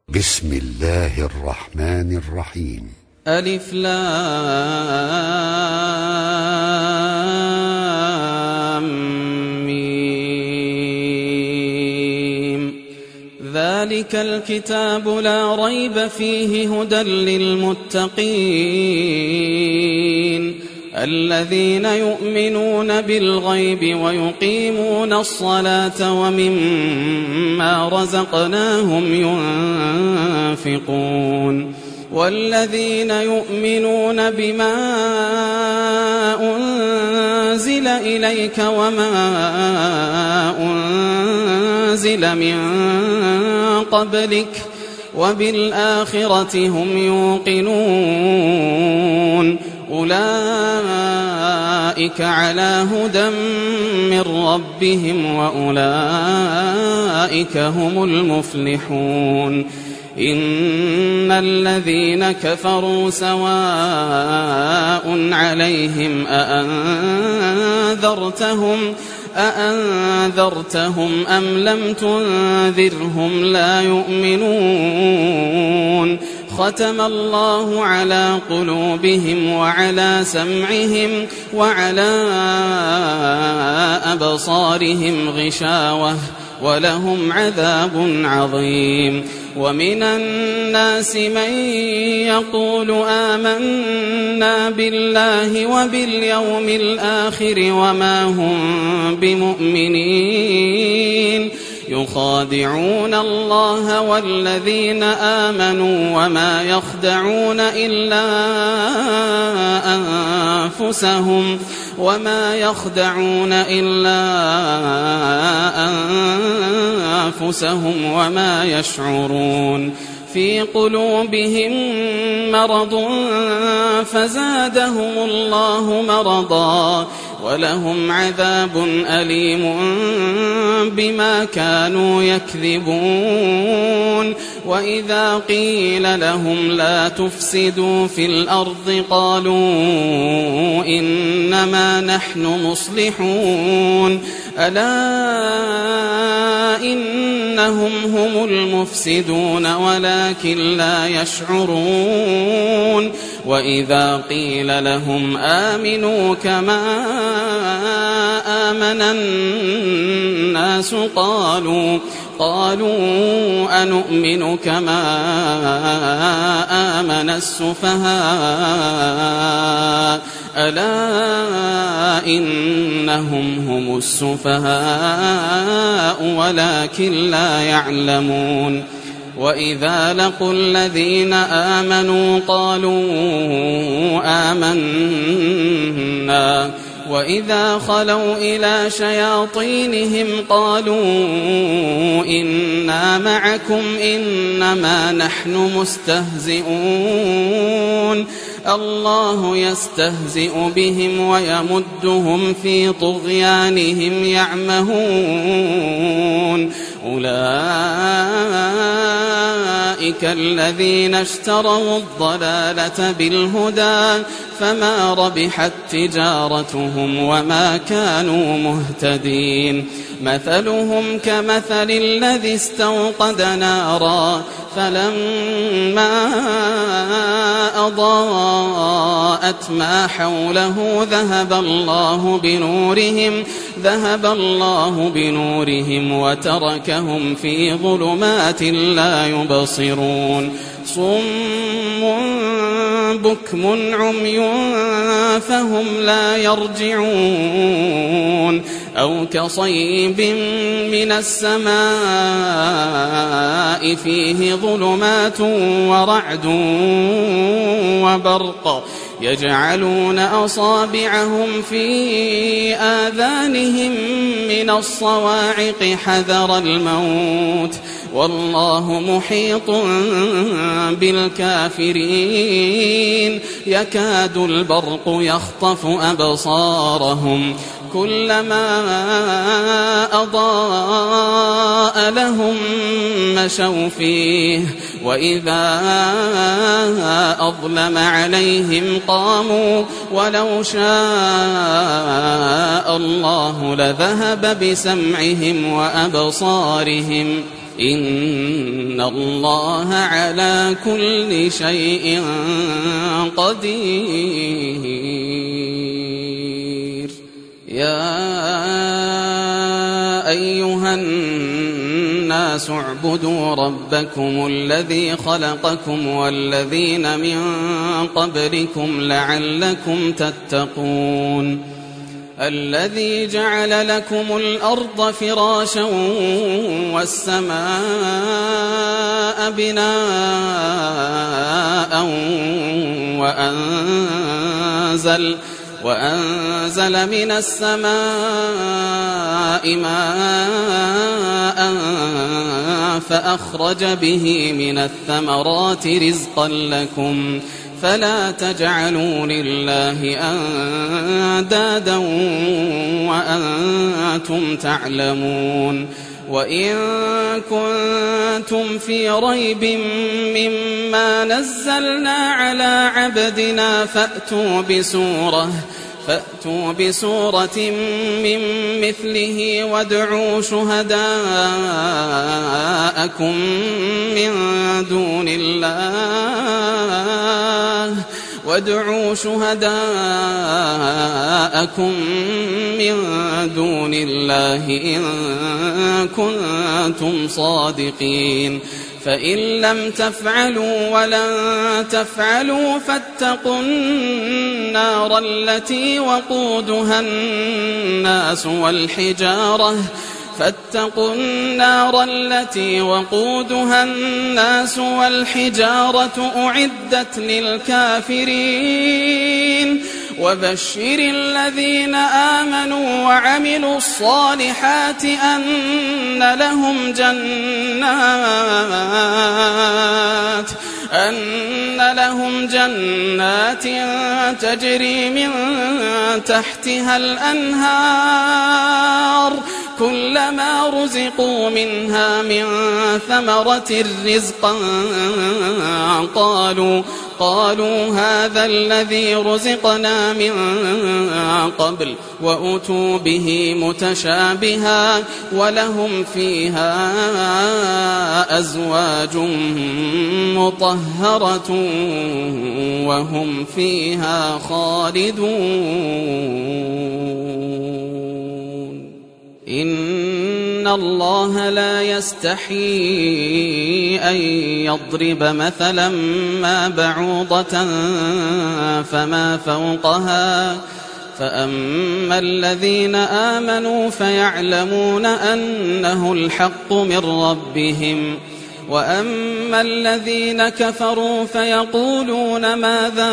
بسم الله الرحمن الرحيم. ألف لام ميم. ذلك الكتاب لا ريب فيه هدى للمتقين الذين يؤمنون بالغيب ويقيمون الصلاة ومما رزقناهم ينفقون والذين يؤمنون بما أنزل إليك وما أنزل من قبلك وبالآخرة هم يوقنون أولئك على هدى من ربهم وأولئك هم المفلحون. إن الذين كفروا سواء عليهم أأنذرتهم أم لم تنذرهم لا يؤمنون. ختم الله على قلوبهم وعلى سمعهم وعلى أبصارهم غشاوة ولهم عذاب عظيم. ومن الناس من يقول آمنا بالله وباليوم الآخر وما هم بمؤمنين يخادعون الله والذين آمنوا وما يخدعون إلا أنفسهم وما يشعرون. في قلوبهم مرض فزادهم الله مرضا ولهم عذاب أليم بما كانوا يكذبون. وإذا قيل لهم لا تفسدوا في الأرض قالوا إنما نحن مصلحون ألا إنهم هم المفسدون ولكن لا يشعرون. وإذا قيل لهم آمنوا كما آمن الناس قالوا أنؤمن كما آمن السفهاء ألا إنهم هم السفهاء ولكن لا يعلمون. وإذا لقوا الذين آمنوا قالوا آمنا وإذا خلوا إلى شياطينهم قالوا إنا معكم إنما نحن مستهزئون الله يستهزئ بهم ويمدهم في طغيانهم يعمهون. أولئك الذين اشتروا الضلالة بالهدى فما ربحت تجارتهم وما كانوا مهتدين. مثلهم كمثل الذي استوقد نارا فلما أضاءت ما حوله ذهب الله بنورهم وتركهم في ظلمات لا يبصرون. صم بكم عمي فهم لا يرجعون. أو كصيب من السماء فيه ظلمات ورعد وبرق يجعلون أصابعهم في آذانهم من الصواعق حذر الموت والله محيط بالكافرين. يكاد البرق يخطف أبصارهم كلما أضاء لهم مشوا فيه وإذا أظلم عليهم قاموا ولو شاء الله لذهب بسمعهم وأبصارهم إن الله على كل شيء قدير. يا أيها الناس اعبدوا ربكم الذي خلقكم والذين من قبلكم لعلكم تتقون. الذي جعل لكم الأرض فراشا والسماء بناء وأنزل من السماء ماء فأخرج به من الثمرات رزقا لكم فلا تجعلوا لله أندادا وأنتم تعلمون. وإن كنتم في ريب مما نزلنا على عبدنا فأتوا بسورة من مثله وادعوا شهداءكم من دون الله إن كنتم صادقين. فإن لم تفعلوا ولن تفعلوا فاتقوا النار التي وقودها الناس والحجارة أعدت للكافرين. وبشر الذين آمنوا وعملوا الصالحات أن لهم جنات تجري من تحتها الأنهار كلما رزقوا منها من ثمرة رزقا قالوا هذا الذي رزقنا من قبل وأتوا به متشابها ولهم فيها أزواج مطهرة وهم فيها خالدون. إن الله لا يستحيي أن يضرب مثلا ما بعوضة فما فوقها فأما الذين آمنوا فيعلمون أنه الحق من ربهم وأما الذين كفروا فيقولون ماذا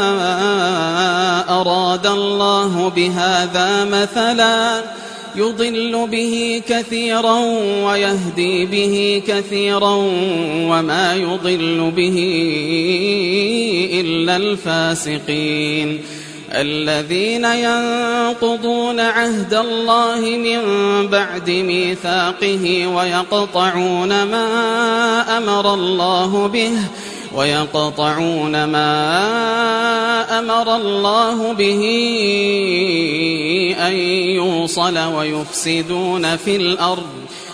أراد الله بهذا مثلا يضل به كثيرا ويهدي به كثيرا وما يضل به إلا الفاسقين. الذين ينقضون عهد الله من بعد ميثاقه ويقطعون ما أمر الله به أن يوصل ويفسدون في الأرض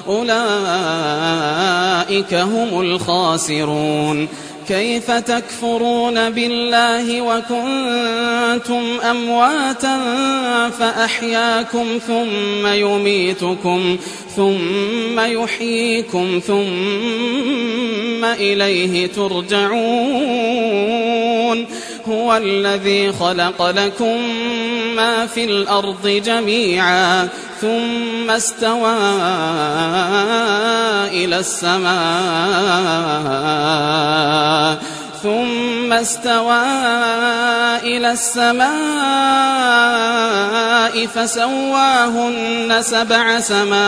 أولئك هم الخاسرون. كيف تكفرون بالله وكنتم أمواتا فأحياكم ثم يميتكم ثم يحييكم ثم إليه ترجعون. هو الذي خلق لكم ما في الأرض جميعا ثم استوى إلى السماء فسواهن 7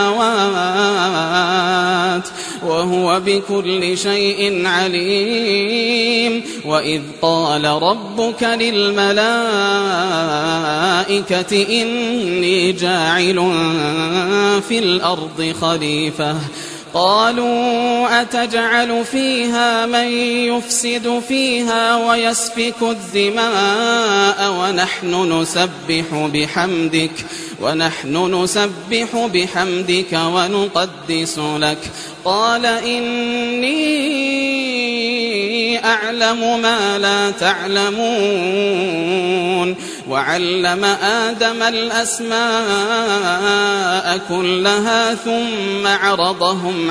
سماوات وهو بكل شيء عليم. وإذ قال ربك للملائكة إني جاعل في الأرض خليفة قالوا أتجعل فيها من يفسد فيها ويسفك الدماء ونحن نسبح بحمدك ونقدس لك قال إني أعلم ما لا تعلمون وعلم آدم الأسماء كلها ثم عرضهم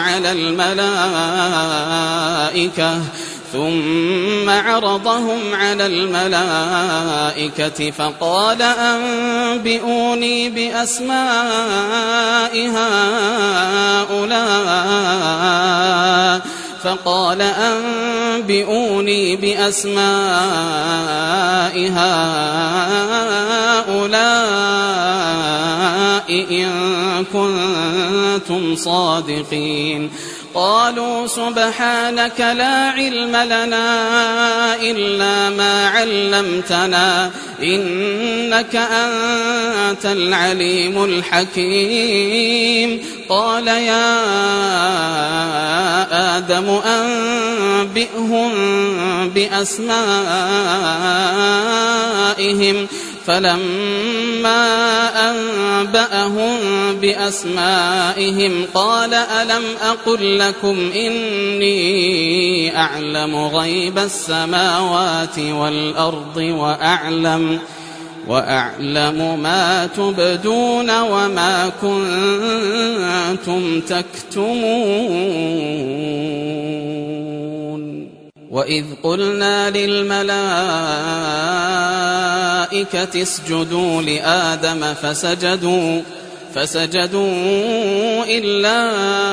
على الملائكة فقال أنبئوني بأسماء هؤلاء إن كنتم صادقين قالوا سبحانك لا علم لنا إلا ما علمتنا إنك أنت العليم الحكيم قال يا آدم أنبئهم بأسمائهم فلما أنبأهم بأسمائهم قال ألم أقل لكم إني أعلم غيب السماوات والأرض وأعلم ما تبدون وما كنتم تكتمون وإذ قلنا للملائكة اسجدوا لآدم فسجدوا إلا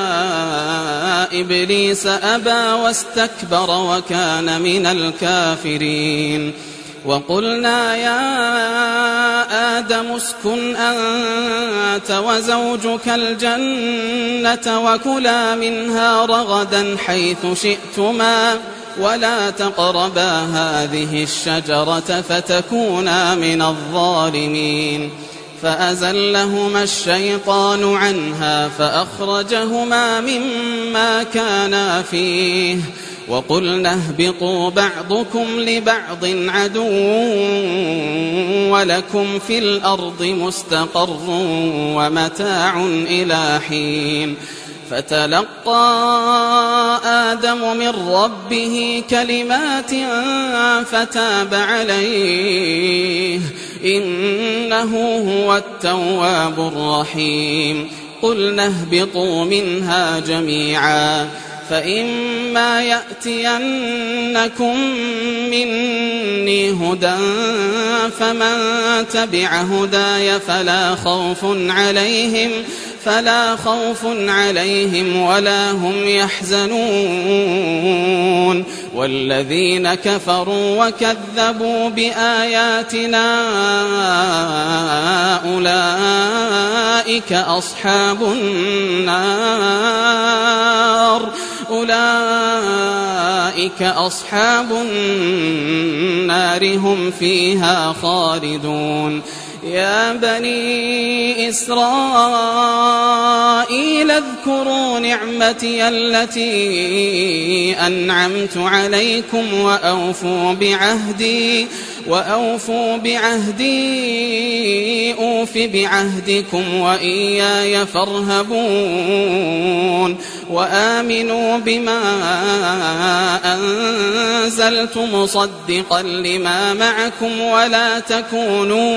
إبليس أبى واستكبر وكان من الكافرين وقلنا يا آدم اسكن أنت وزوجك الجنة وكلا منها رغدا حيث شئتما ولا تقربا هذه الشجرة فتكونا من الظالمين فأزلهما الشيطان عنها فأخرجهما مما كانا فيه وقلنا اهبطوا بعضكم لبعض عدو ولكم في الأرض مستقر ومتاع إلى حين فتلقى آدم من ربه كلمات فتاب عليه إنه هو التواب الرحيم قلنا اهبطوا منها جميعا فإما يأتينكم مني هدى فمن تبع هداي فلا خوف عليهم ولا هم يحزنون والذين كفروا وكذبوا بآياتنا أولئك أصحاب النار هم فيها خالدون يا بني إسرائيل اذكروا نعمتي التي أنعمت عليكم وأوفوا بعهدي أوف بعهدكم وإياي فارهبون وآمنوا بما أنزلت مصدقا لما معكم ولا تكونوا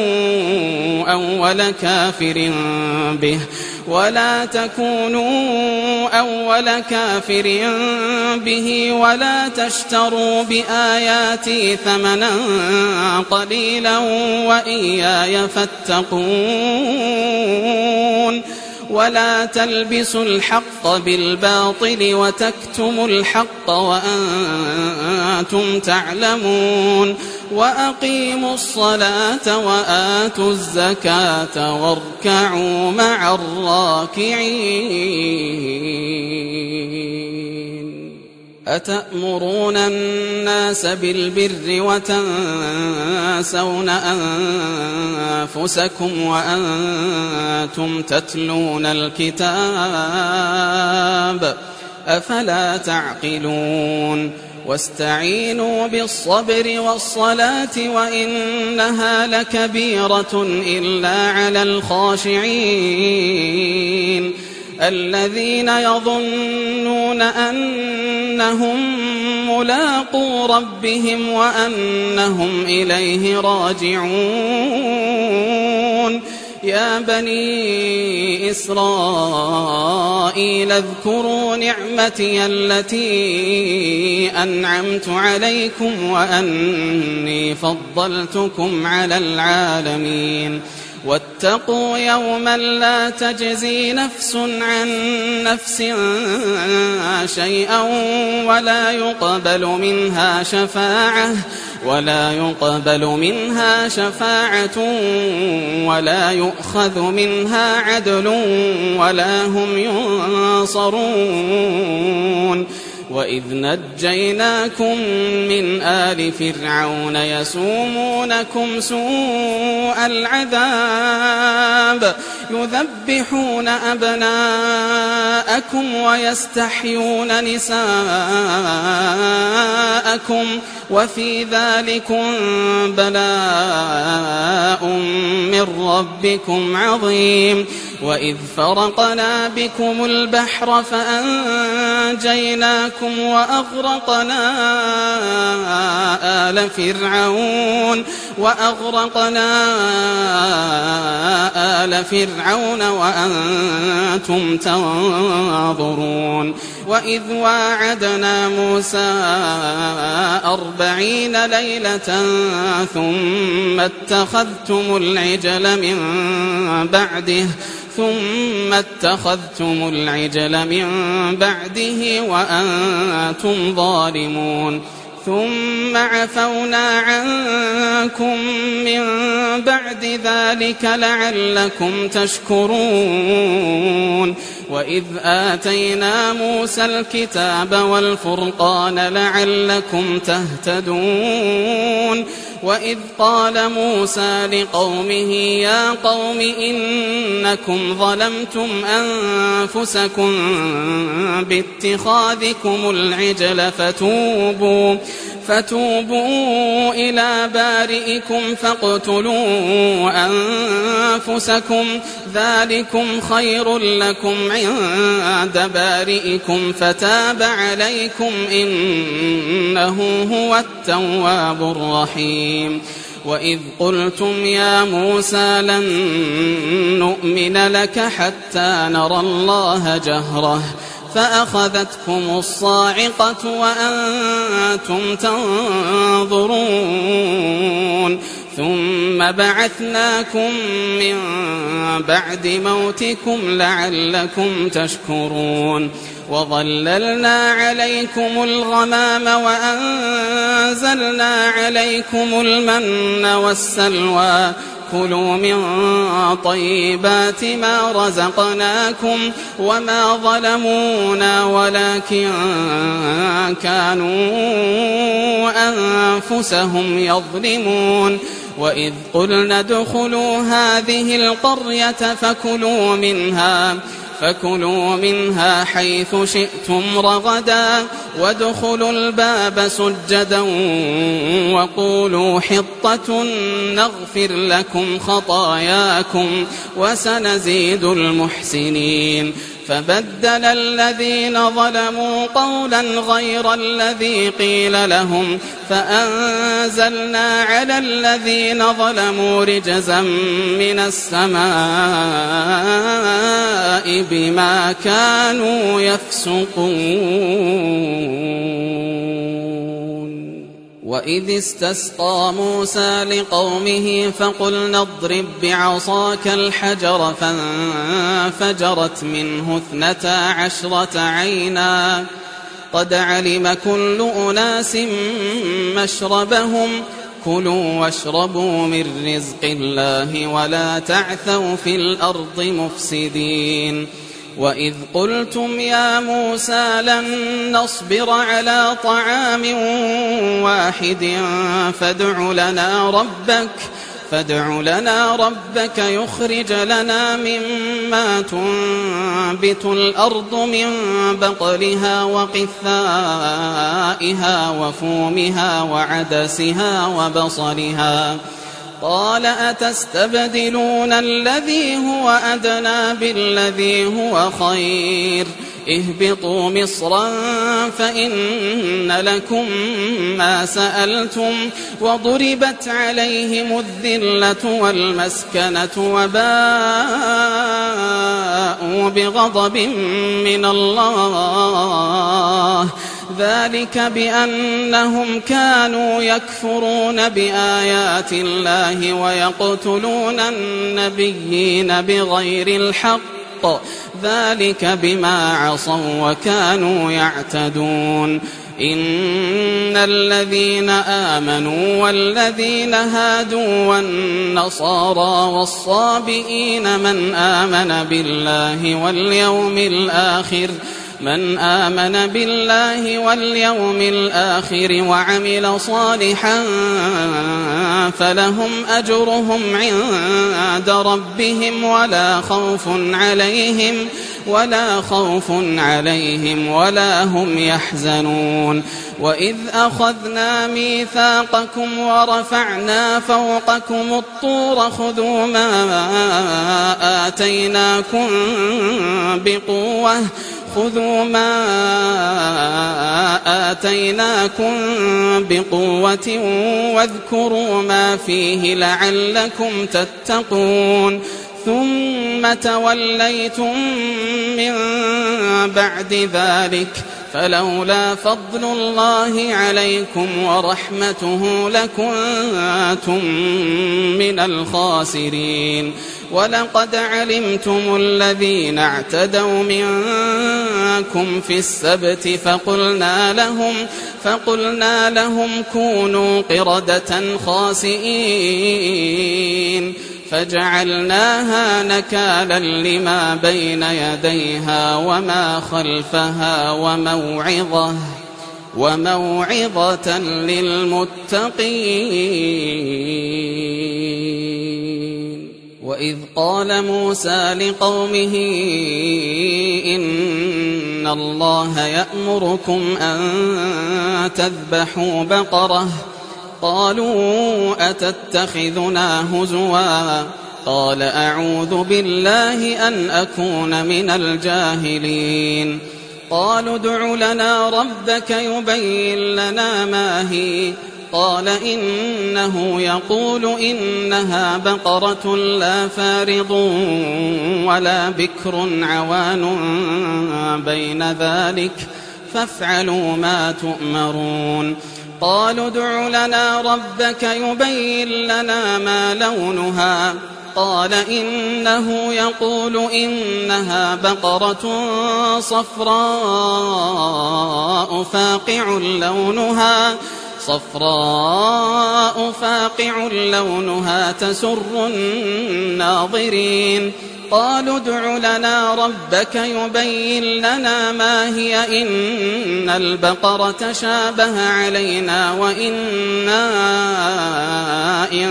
أول كافر به ولا تشتروا بآياتي ثمنا قليلا وإياي فاتقون ولا تلبسوا الحق بالباطل وتكتموا الحق وأنتم تعلمون وأقيموا الصلاة وآتوا الزكاة واركعوا مع الراكعين أتأمرون الناس بالبر وتنسون أنفسكم وأنتم تتلون الكتاب أفلا تعقلون واستعينوا بالصبر والصلاة وإنها لكبيرة إلا على الخاشعين الذين يظنون أنهم ملاقو ربهم وأنهم إليه راجعون يا بني إسرائيل اذكروا نعمتي التي أنعمت عليكم وأني فضلتكم على العالمين واتقوا يوما لا تجزي نفس عن نفس شيئا ولا يقبل منها شفاعة ولا يؤخذ منها عدل ولا هم ينصرون وإذ نجيناكم من آل فرعون يسومونكم سوء العذاب يذبحون أبناءكم ويستحيون نساءكم وفي ذلكم بلاء من ربكم عظيم وإذ فرقنا بكم البحر فأنجيناكم وأغرقنا آل فرعون وأنتم تنظرون وإذ واعدنا موسى 40 ليلة ثم اتخذتم العجل من بعده وأنتم ظالمون ثم عفونا عنكم من بعد ذلك لعلكم تشكرون وإذ آتينا موسى الكتاب والفرقان لعلكم تهتدون وإذ قال موسى لقومه يا قوم إنكم ظلمتم أنفسكم باتخاذكم العجل فتوبوا إلى بارئكم فاقتلوا أنفسكم ذلكم خير لكم عند بارئكم فتاب عليكم إنه هو التواب الرحيم وإذ قلتم يا موسى لن نؤمن لك حتى نرى الله جهرة فأخذتكم الصاعقة وأنتم تنظرون ثم بعثناكم من بعد موتكم لعلكم تشكرون وظللنا عليكم الغمام وأنزلنا عليكم المن والسلوى كلوا من طيبات ما رزقناكم وما ظلمونا ولكن كانوا أنفسهم يظلمون وإذ قلنا ادخلوا هذه القرية فكلوا منها حيث شئتم رغدا وادخلوا الباب سجدا وقولوا حطة نغفر لكم خطاياكم وسنزيد المحسنين فبدل الذين ظلموا قولا غير الذي قيل لهم فأنزلنا على الذين ظلموا رجزا من السماء بما كانوا يفسقون وإذ استسقى موسى لقومه فقلنا اضرب بعصاك الحجر فانفجرت منه 12 عينا قد علم كل أناس مشربهم كلوا واشربوا من رزق الله ولا تعثوا في الأرض مفسدين وإذ قلتم يا موسى لن نصبر على طعام واحد فادع لنا ربك يخرج لنا مما تنبت الأرض من بقلها وقثائها وفومها وعدسها وبصلها قال أتستبدلون الذي هو أدنى بالذي هو خير اهبطوا مصرا فإن لكم ما سألتم وضربت عليهم الذلة والمسكنة وباءوا بغضب من الله ذلك بأنهم كانوا يكفرون بآيات الله ويقتلون النبيين بغير الحق ذلك بما عصوا وكانوا يعتدون إن الذين آمنوا والذين هادوا والنصارى والصابئين من آمن بالله واليوم الآخر وعمل صالحا فلهم أجرهم عند ربهم ولا خوف عليهم ولا هم يحزنون وإذ أخذنا ميثاقكم ورفعنا فوقكم الطور خذوا ما آتيناكم بقوة واذكروا ما فيه لعلكم تتقون ثم توليتم من بعد ذلك فلولا فضل الله عليكم ورحمته لكنتم من الخاسرين ولقد علمتم الذين اعتدوا منكم في السبت فقلنا لهم كونوا قردة خاسئين فجعلناها نكالا لما بين يديها وما خلفها وموعظة للمتقين وإذ قال موسى لقومه إن الله يأمركم أن تذبحوا بقرة قالوا أتتخذنا هزوا قال أعوذ بالله أن أكون من الجاهلين قالوا ادع لنا ربك يبين لنا ما هي قال إنه يقول إنها بقرة لا فارض ولا بكر عوان بين ذلك فافعلوا ما تؤمرون قالوا ادع لنا ربك يبين لنا ما لونها قال إنه يقول إنها بقرة صفراء فاقع لونها تسر الناظرين قالوا ادع لنا ربك يبين لنا ما هي إن البقرة شابه علينا وإنا إن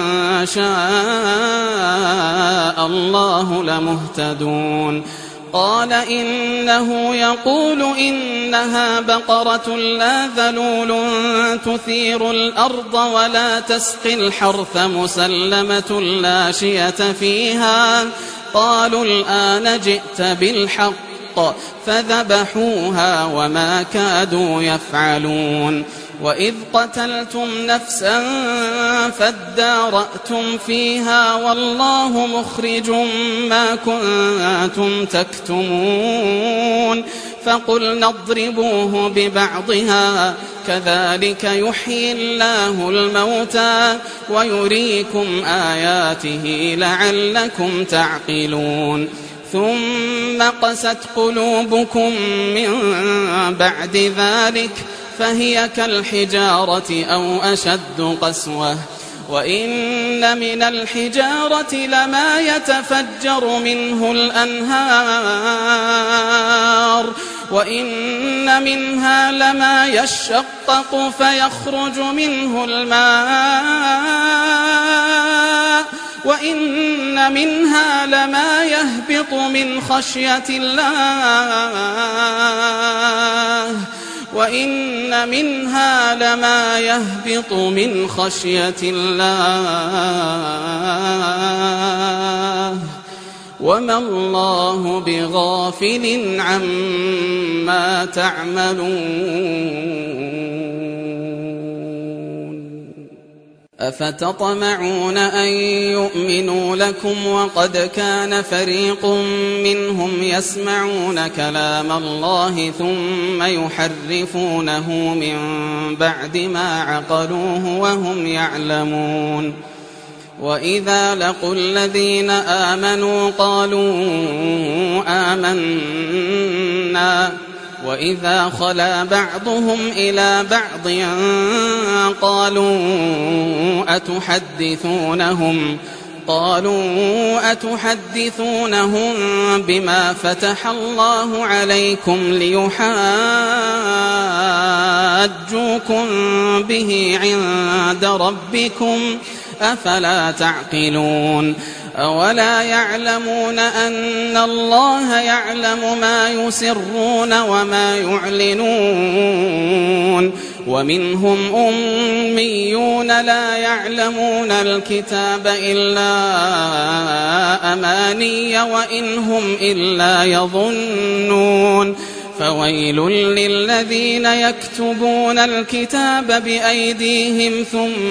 شاء الله لمهتدون قال إنه يقول إنها بقرة لا ذلول تثير الأرض ولا تسقي الحرث مسلمة لا شية فيها قالوا الآن جئت بالحق فذبحوها وما كادوا يفعلون وإذ قتلتم نفسا فادارأتم فيها والله مخرج ما كنتم تكتمون فقلنا اضربوه ببعضها كذلك يحيي الله الموتى ويريكم آياته لعلكم تعقلون ثم قست قلوبكم من بعد ذلك فهي كالحجارة أو أشد قسوة وإن من الحجارة لما يتفجر منه الأنهار وإن منها لما يشقق فيخرج منه الماء وإن منها لما يهبط من خشية الله وإن منها لما يهبط من خشية الله وما الله بغافل عما تعملون أفتطمعون أن يؤمنوا لكم وقد كان فريق منهم يسمعون كلام الله ثم يحرفونه من بعد ما عقلوه وهم يعلمون وإذا لقوا الذين آمنوا قالوا آمنا وإذا خلا بعضهم إلى بعض قالوا أتحدثونهم بما فتح الله عليكم ليحاجوكم به عند ربكم أفلا تعقلون أولا يعلمون أن الله يعلم ما يسرون وما يعلنون ومنهم أميون لا يعلمون الكتاب إلا أماني وإن هم إلا يظنون فويل للذين يكتبون الكتاب بأيديهم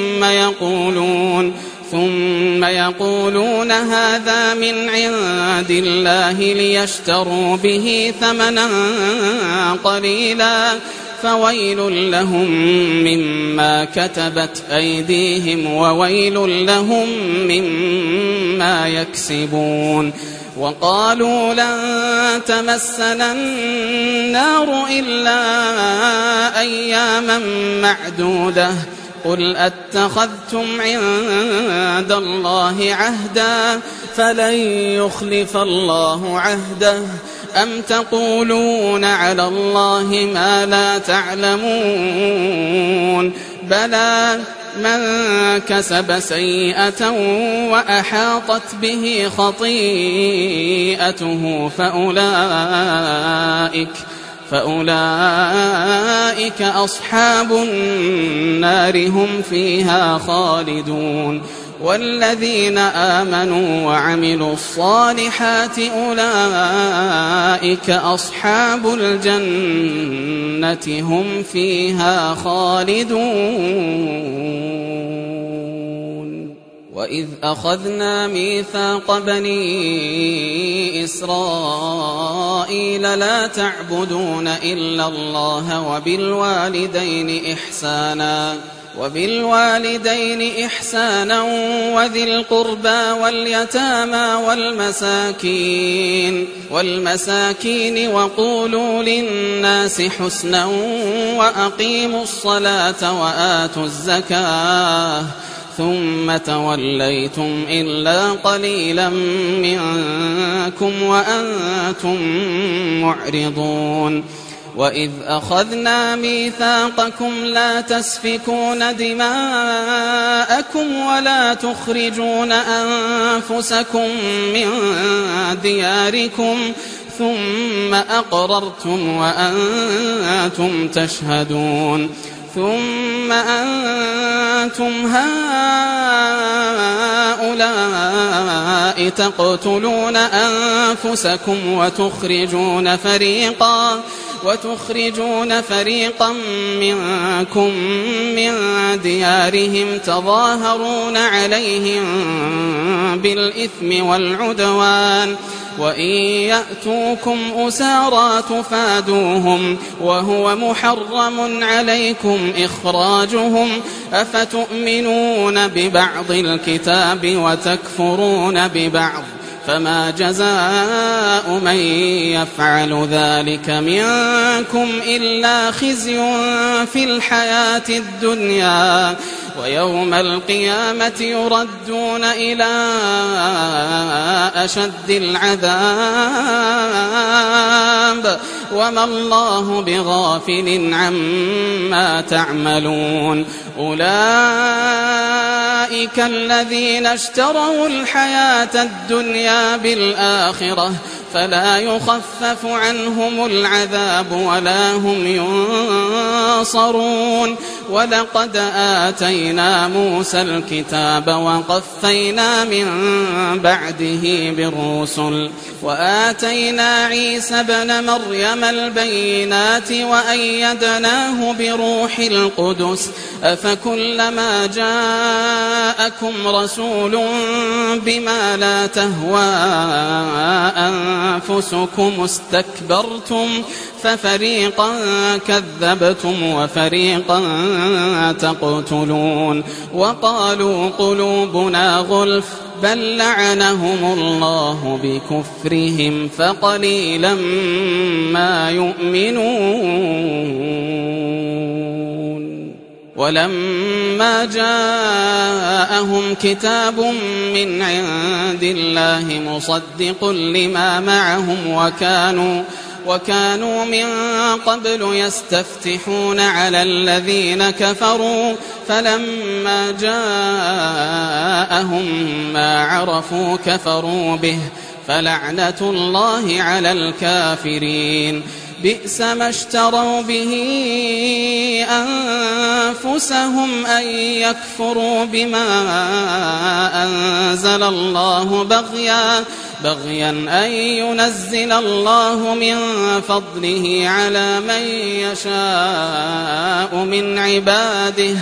ثم يقولون هذا من عند الله ليشتروا به ثمنا قليلا فويل لهم مما كتبت أيديهم وويل لهم مما يكسبون وقالوا لن تمسنا النار إلا أياما معدودة قل أتخذتم عند الله عهدا فلن يخلف الله عهده أم تقولون على الله ما لا تعلمون بلى من كسب سيئة وأحاطت به خطيئته فأولئك أصحاب النار هم فيها خالدون والذين آمنوا وعملوا الصالحات أولئك أصحاب الجنة هم فيها خالدون وإذ أخذنا ميثاق بني إسرائيل لا تعبدون إلا الله وبالوالدين إحسانا وذي القربى واليتامى والمساكين وقولوا للناس حسنا وأقيموا الصلاة وآتوا الزكاة ثم توليتم إلا قليلا منكم وأنتم معرضون وإذ أخذنا ميثاقكم لا تسفكون دماءكم ولا تخرجون أنفسكم من دياركم ثم أقررتم وأنتم تشهدون ثم أنتم هؤلاء تقتلون أنفسكم وتخرجون فريقا منكم من ديارهم تظاهرون عليهم بالإثم والعدوان وإن يأتوكم أسارى تفادوهم وهو محرم عليكم إخراجهم أفتؤمنون ببعض الكتاب وتكفرون ببعض فما جزاء من يفعل ذلك منكم إلا خزي في الحياة الدنيا ويوم القيامة يردون إلى أشد العذاب وما الله بغافل عما تعملون أولئك الذين اشتروا الحياة الدنيا بالآخرة فلا يخفف عنهم العذاب ولا هم ينصرون ولقد آتينا موسى الكتاب وقفينا من بعده بالرسل وآتينا عيسى ابن مريم البينات وأيدناه بروح القدس أفكلما جاءكم رسول بما لا تهوى أنفسكم استكبرتم ففريقا كذبتم وفريقا تقتلون وقالوا قلوبنا غلف بل لعنهم الله بكفرهم فقليلا ما يؤمنون ولما جاءهم كتاب من عند الله مصدق لما معهم وكانوا من قبل يستفتحون على الذين كفروا فلما جاءهم ما عرفوا كفروا به فلعنة الله على الكافرين بئس ما اشتروا به أنفسهم أن يكفروا بما أنزل الله بغيا أن ينزل الله من فضله على من يشاء من عباده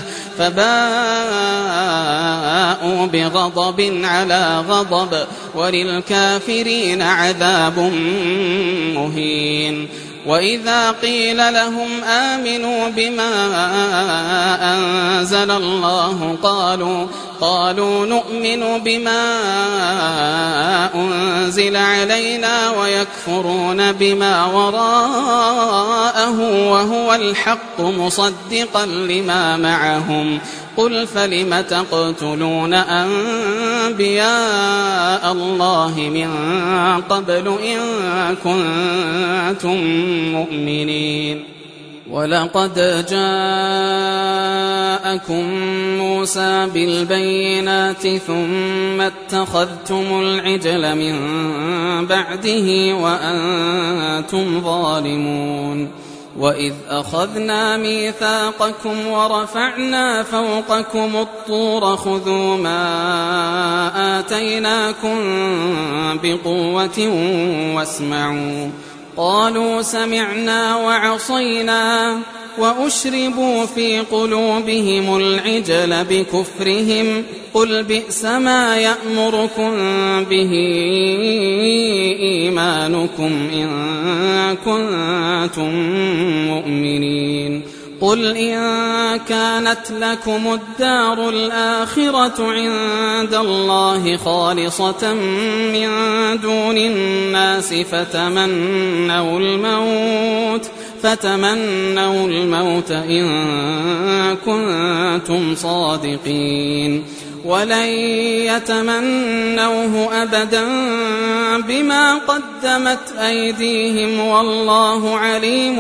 فباءوا بغضب على غضب وللكافرين عذاب مهين وإذا قيل لهم آمنوا بما أنزل الله قالوا نؤمن بما أنزل علينا ويكفرون بما وراءه وهو الحق مصدقا لما معهم قل فلم تقتلون أنبياء الله من قبل إن كنتم مؤمنين ولقد جاءكم موسى بالبينات ثم اتخذتم العجل من بعده وأنتم ظالمون وإذ أخذنا ميثاقكم ورفعنا فوقكم الطور خذوا ما آتيناكم بقوة واسمعوا قالوا سمعنا وعصينا وأشربوا في قلوبهم العجل بكفرهم قل بئس ما يأمركم به إيمانكم إن كنتم مؤمنين قل إن كانت لكم الدار الآخرة عند الله خالصة من دون الناس فتمنوا الموت إن كنتم صادقين ولن يتمنوه أبدا بما قدمت أيديهم والله عليم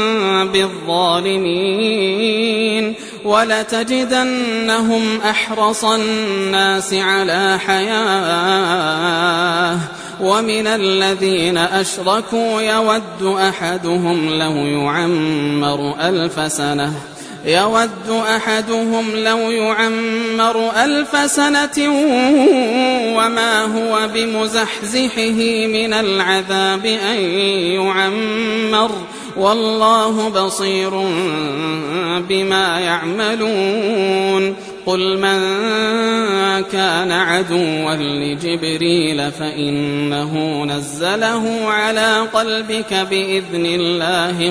بالظالمين ولتجدنهم أحرص الناس على حياة ومن الذين أشركوا يود أحدهم لو يعمر 1000 سنة وما هو بمزحزحه من العذاب أن يعمر والله بصير بما يعملون قل من كان عدوا لجبريل فإنه نزله على قلبك بإذن الله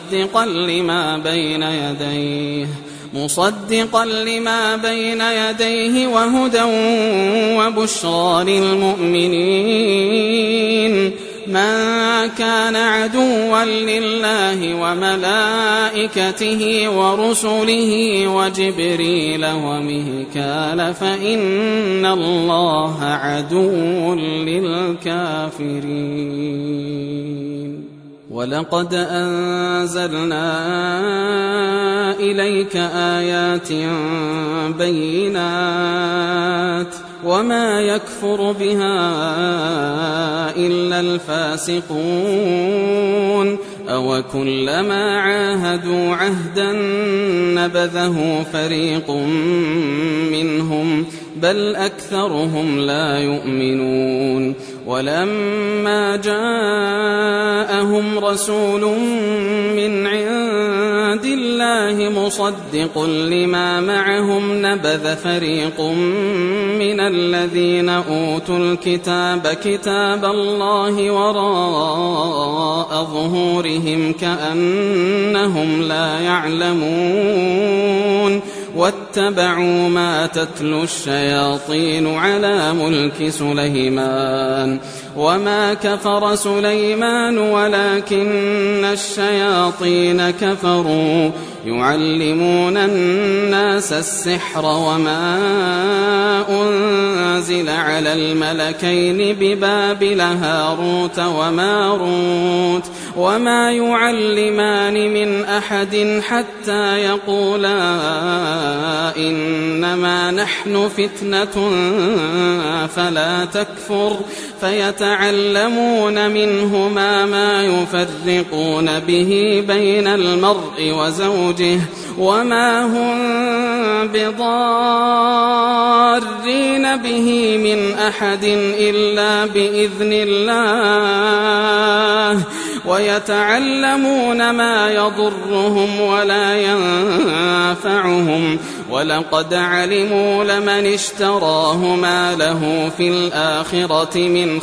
مصدقا لما بين يديه وهدى وبشرى للمؤمنين من كان عدوا لله وملائكته ورسله وجبريل وميكال فإن الله عدو للكافرين. ولقد أنزلنا إليك آيات بينات وما يكفر بها إلا الفاسقون. أوكلما عاهدوا عهدا نبذه فريق منهم بل أكثرهم لا يؤمنون. ولما جاءهم رسول من عند الله مصدق لما معهم نبذ فريق من الذين أوتوا الكتاب كتاب الله وراء ظهورهم كأنهم لا يعلمون. واتبعوا ما تتلو الشياطين على ملك سليمان وما كفر سليمان ولكن الشياطين كفروا يعلمون الناس السحر وما أنزل على الملكين ببابل هاروت وماروت وما يعلمان من أحد حتى يقولا إنما نحن فتنة فلا تكفر فيتعلمون منهما ما يفرقون به بين المرء وزوجه وما هم بضارين به من أحد إلا بإذن الله ويتعلمون ما يضرهم ولا ينفعهم ولقد علموا لمن اشتراه ما له في الآخرة من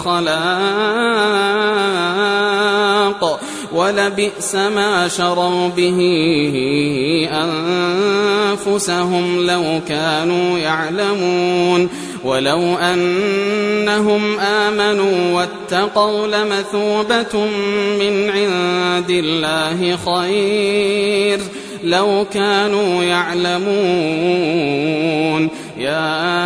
خلاق ولبئس ما شروا به أنفسهم لو كانوا يعلمون. ولو أنهم آمنوا واتقوا لمثوبة من عند الله خير لو كانوا يعلمون. يا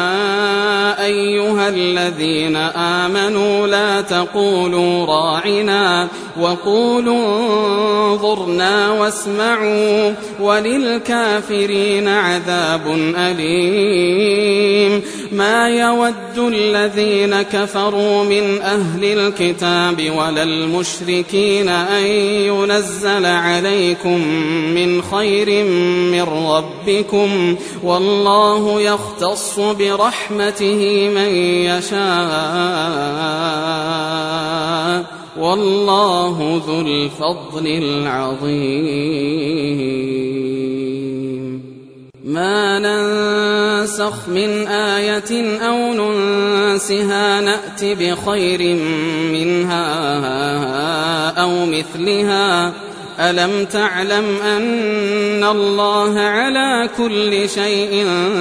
أيها الذين آمنوا لا تقولوا راعنا وقولوا انظرنا واسمعوا وللكافرين عذاب أليم. ما يود الذين كفروا من أهل الكتاب ولا المشركين أن ينزل عليكم من خير من ربكم والله يختص برحمته من يشاء والله ذو الفضل العظيم. ما ننسخ من آية أو ننسها نأت بخير منها أو مثلها. ألم تعلم أن الله على كل شيء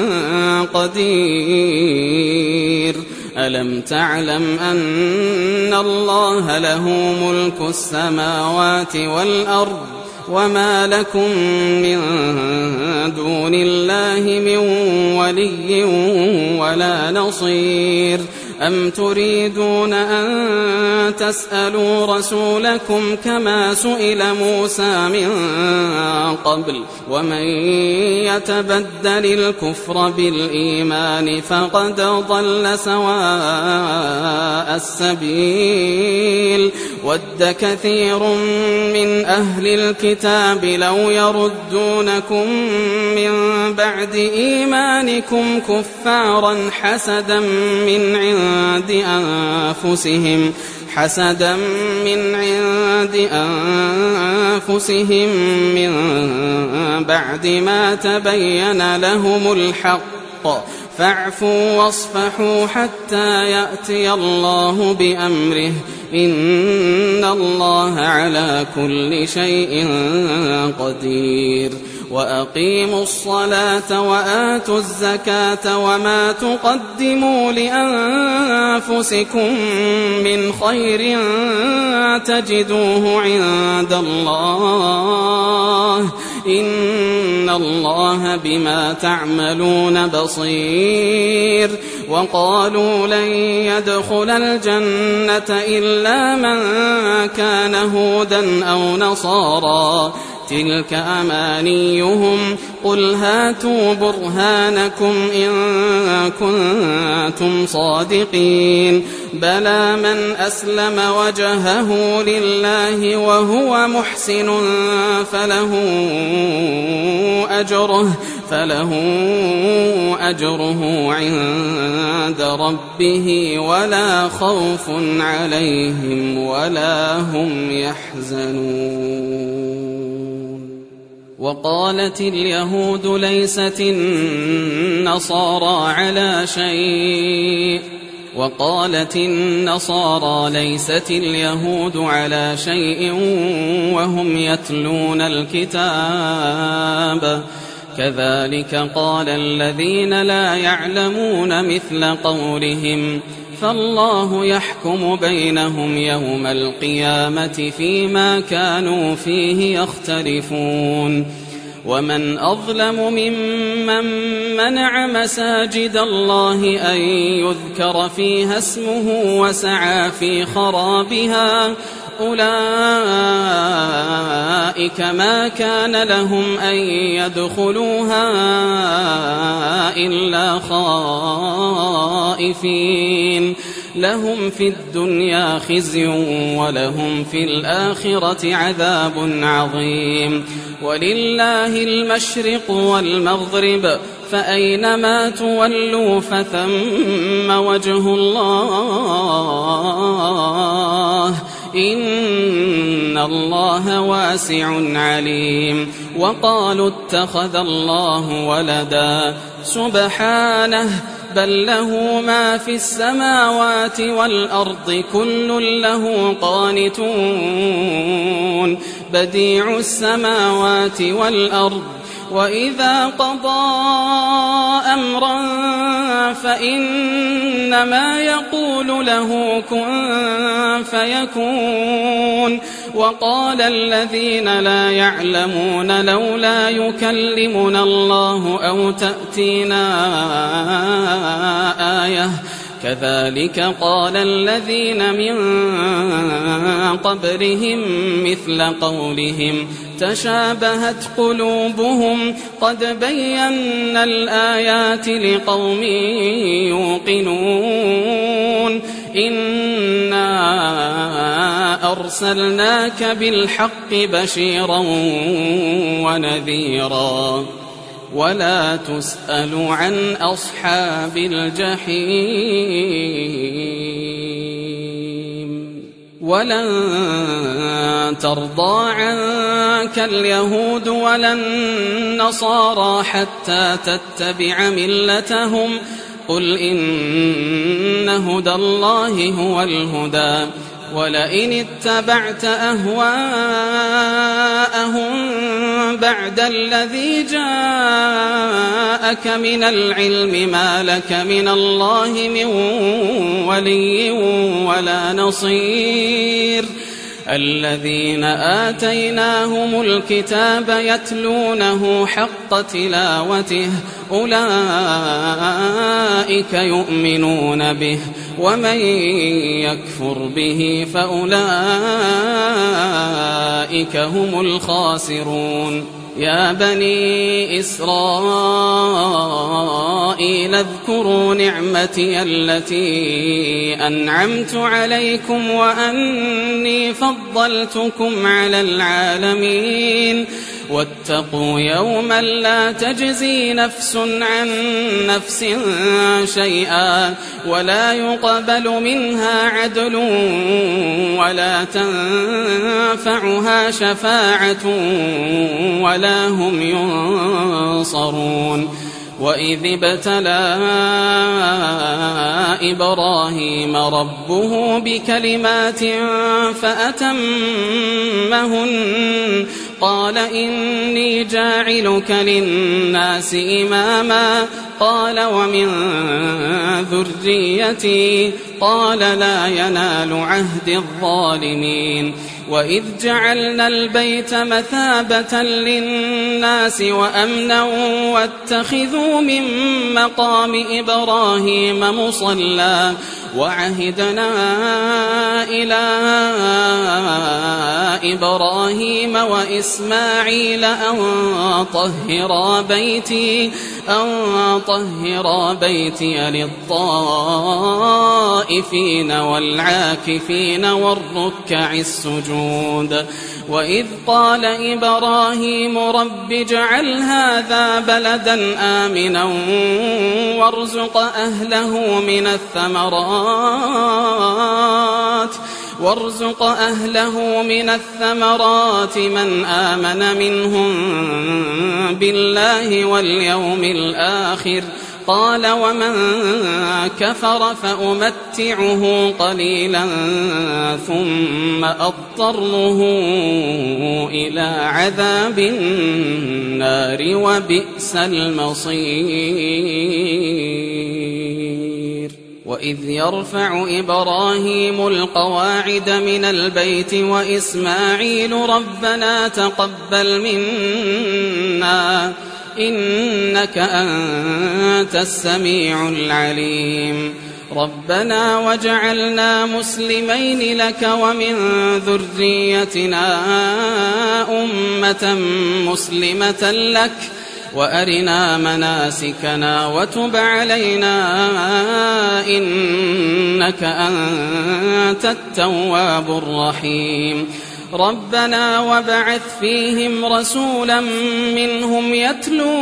قدير. ألم تعلم أن الله له ملك السماوات والأرض وما لكم من دون الله من ولي ولا نصير. أم تريدون أن تسألوا رسولكم كما سئل موسى من قبل ومن يتبدل الكفر بالإيمان فقد ضل سواء السبيل. ود كثير من أهل الكتاب لو يردونكم من بعد إيمانكم كفارا حسدا من عند أنفسهم من بعد ما تبين لهم الحق فاعفوا واصفحوا حتى يأتي الله بأمره إن الله على كل شيء قدير. وأقيموا الصلاة وآتوا الزكاة وما تقدموا لأنفسكم من خير تجدوه عند الله إن الله بما تعملون بصير. وقالوا لن يدخل الجنة إلا من كان هودا أو نصارى تلك أمانيهم قل هاتوا برهانكم إن كنتم صادقين بلى من أسلم وجهه لله وهو محسن فله أجره عند ربه ولا خوف عليهم ولا هم يحزنون. وقالت اليهود ليست النصارى على شيء وقالت النصارى ليست اليهود على شيء وهم يتلون الكتاب كذلك قال الذين لا يعلمون مثل قولهم فالله يحكم بينهم يوم القيامة فيما كانوا فيه يختلفون. ومن أظلم ممن منع مساجد الله أن يذكر فيها اسمه وسعى في خرابها أولئك ما كان لهم أن يدخلوها إلا خائفين لهم في الدنيا خزي ولهم في الآخرة عذاب عظيم. ولله المشرق والمغرب فأينما تولوا فثم وجه الله إن الله واسع عليم. وقالوا اتخذ الله ولدا سبحانه بل له ما في السماوات والأرض كل له قانتون بديع السماوات والأرض وإذا قضى أمرا فإنما يقول له كن فيكون. وقال الذين لا يعلمون لولا يكلمنا الله أو تأتينا آية كذلك قال الذين من قبلهم مثل قولهم تشابهت قلوبهم قد بينا الآيات لقوم يوقنون إنا أرسلناك بالحق بشيرا ونذيرا ولا تسأل عن أصحاب الجحيم. ولن ترضى عنك اليهود ولا النصارى حتى تتبع ملتهم قل إن هدى الله هو الهدى ولئن اتبعت أهواءهم بعد الذي جاءك من العلم ما لك من الله من ولي ولا نصير. الذين آتيناهم الكتاب يتلونه حق تلاوته أولئك يؤمنون به ومن يكفر به فأولئك هم الخاسرون. يا بني إسرائيل اذكروا نعمتي التي أنعمت عليكم وأني فضلتكم على العالمين واتقوا يوما لا تجزي نفس عن نفس شيئا ولا يقبل منها عدل ولا تنفعها شفاعة ولا هم ينصرون. وإذ ابتلى إبراهيم ربه بكلمات فأتمهن قال إني جاعلك للناس إماما قال ومن ذريتي قال لا ينال عهد الظالمين وإذ جعلنا البيت مثابة للناس وأمنا واتخذوا من مقام إبراهيم مصلى وعهدنا إلى إبراهيم وإسماعيل أن طهرا بيتي للطائفين والعاكفين والركع السجود وإذ قال إبراهيم رب اجعل هذا بلدا آمنا وارزق أهله من الثمرات من آمن منهم بالله واليوم الآخر قال ومن كفر فأمتعه قليلا ثم أضطره إلى عذاب النار وبئس المصير وإذ يرفع إبراهيم القواعد من البيت وإسماعيل ربنا تقبل منا إنك أنت السميع العليم ربنا وجعلنا مسلمين لك ومن ذريتنا أمة مسلمة لك وأرنا مناسكنا وتب علينا إنك أنت التواب الرحيم ربنا وابعث فيهم رسولا منهم يتلو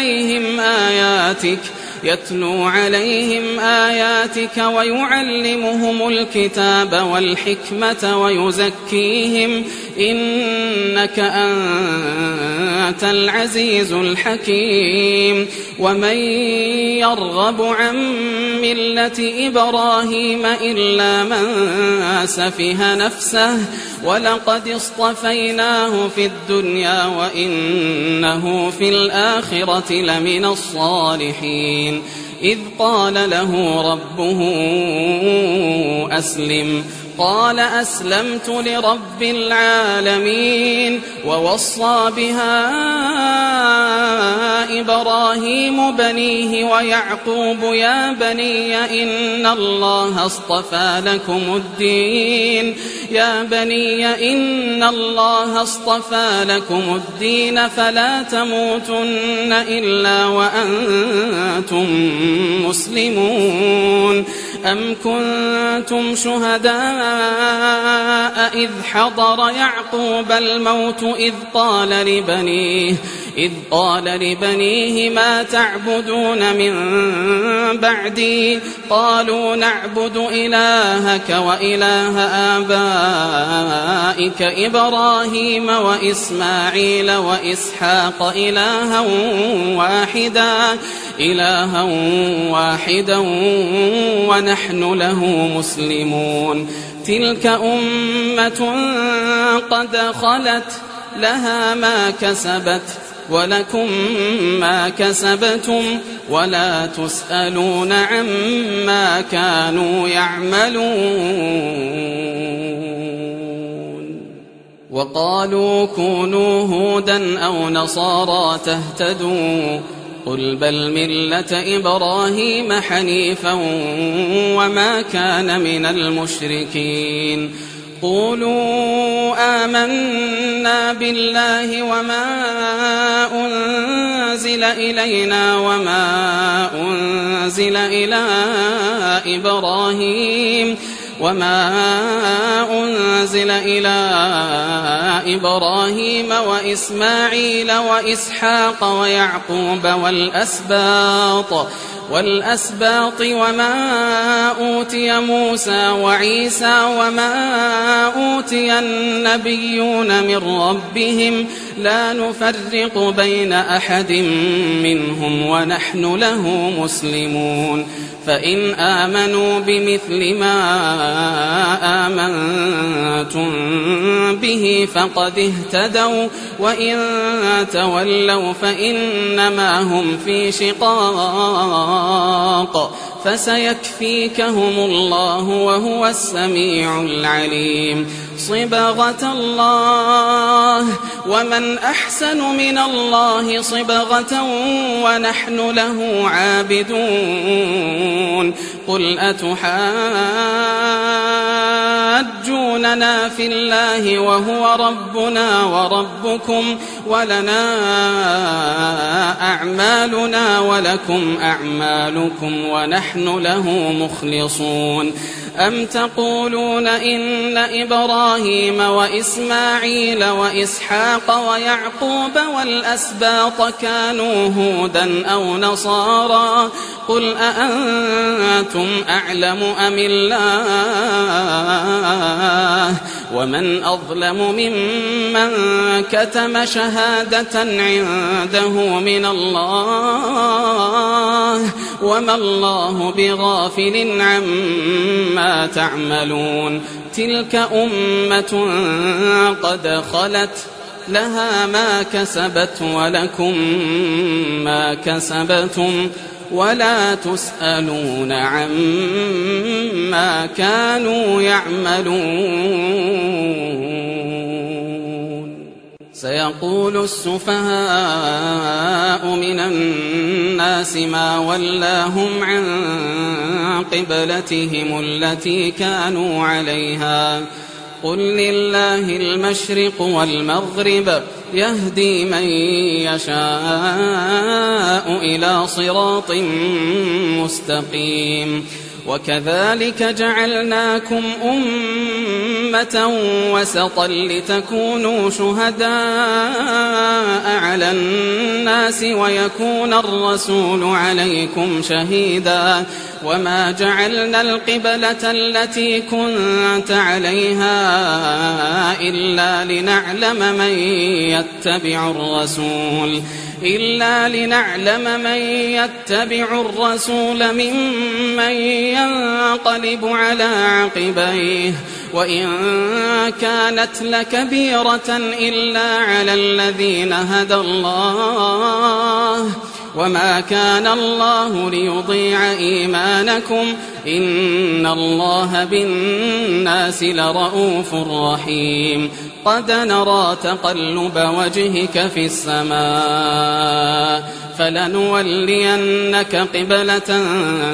عليهم آياتك ويعلمهم الكتاب والحكمة ويزكيهم إنك أنت العزيز الحكيم ومن يرغب عن ملة إبراهيم إلا من سفه نفسه ولقد اصطفيناه في الدنيا وإنه في الآخرة لمن الصالحين إذ قال له ربه أسلم قال أسلمت لرب العالمين ووصى بها إبراهيم بنيه ويعقوب يا بني إن الله اصطفى لكم الدين فلا تموتن إلا وأنتم مسلمون أم كنتم شهداء إذ حضر يعقوب الموت إذ قال لبنيه ما تعبدون من بعدي قالوا نعبد إلهك وإله آبائك إبراهيم وإسماعيل وإسحاق إلها واحدا ونحن له مسلمون تلك أمة قد خلت لها ما كسبت ولكم ما كسبتم ولا تسألون عما كانوا يعملون وقالوا كونوا هودا أو نصارى تهتدوا قل بل ملة إبراهيم حنيفا وما كان من المشركين قولوا آمنا بالله وما أنزل إلينا وما أنزل إلى إبراهيم وإسماعيل وإسحاق ويعقوب والأسباط وما أوتي موسى وعيسى وما أوتي النبيون من ربهم لا نفرق بين أحد منهم ونحن له مسلمون فإن آمنوا بمثل ما آمنتم به فقد اهتدوا وإن تولوا فإنما هم في شقاق فسيكفيكهم الله وهو السميع العليم صبغة الله ومن أحسن من الله صبغة ونحن له عابدون قل أتحاجوننا في الله وهو ربنا وربكم ولنا أعمالنا ولكم أعمالكم ونحن له مخلصون أم تقولون إن إبراهيم وإسماعيل وإسحاق ويعقوب والأسباط كانوا هودا أو نصارى قل أأنتم أعلم أم الله ومن أظلم ممن كتم شهادة عنده من الله وما الله بغافل عما تعملون تلك أمة قد خلت لها ما كسبت ولكم ما كسبتم ولا تسألون عما كانوا يعملون سيقول السفهاء من الناس ما ولاهم عن قبلتهم التي كانوا عليها قل لله المشرق والمغرب يهدي من يشاء إلى صراط مستقيم وكذلك جعلناكم أمة وسطا لتكونوا شهداء على الناس ويكون الرسول عليكم شهيدا وما جعلنا القبلة التي كنت عليها إلا لنعلم من يتبع الرسول ممن ينقلب على عقبيه وإن كانت لكبيرة إلا على الذين هدى الله وما كان الله ليضيع إيمانكم إن الله بالناس لرؤوف رحيم قد نرى تقلب وجهك في السماء فلنولينك قبلة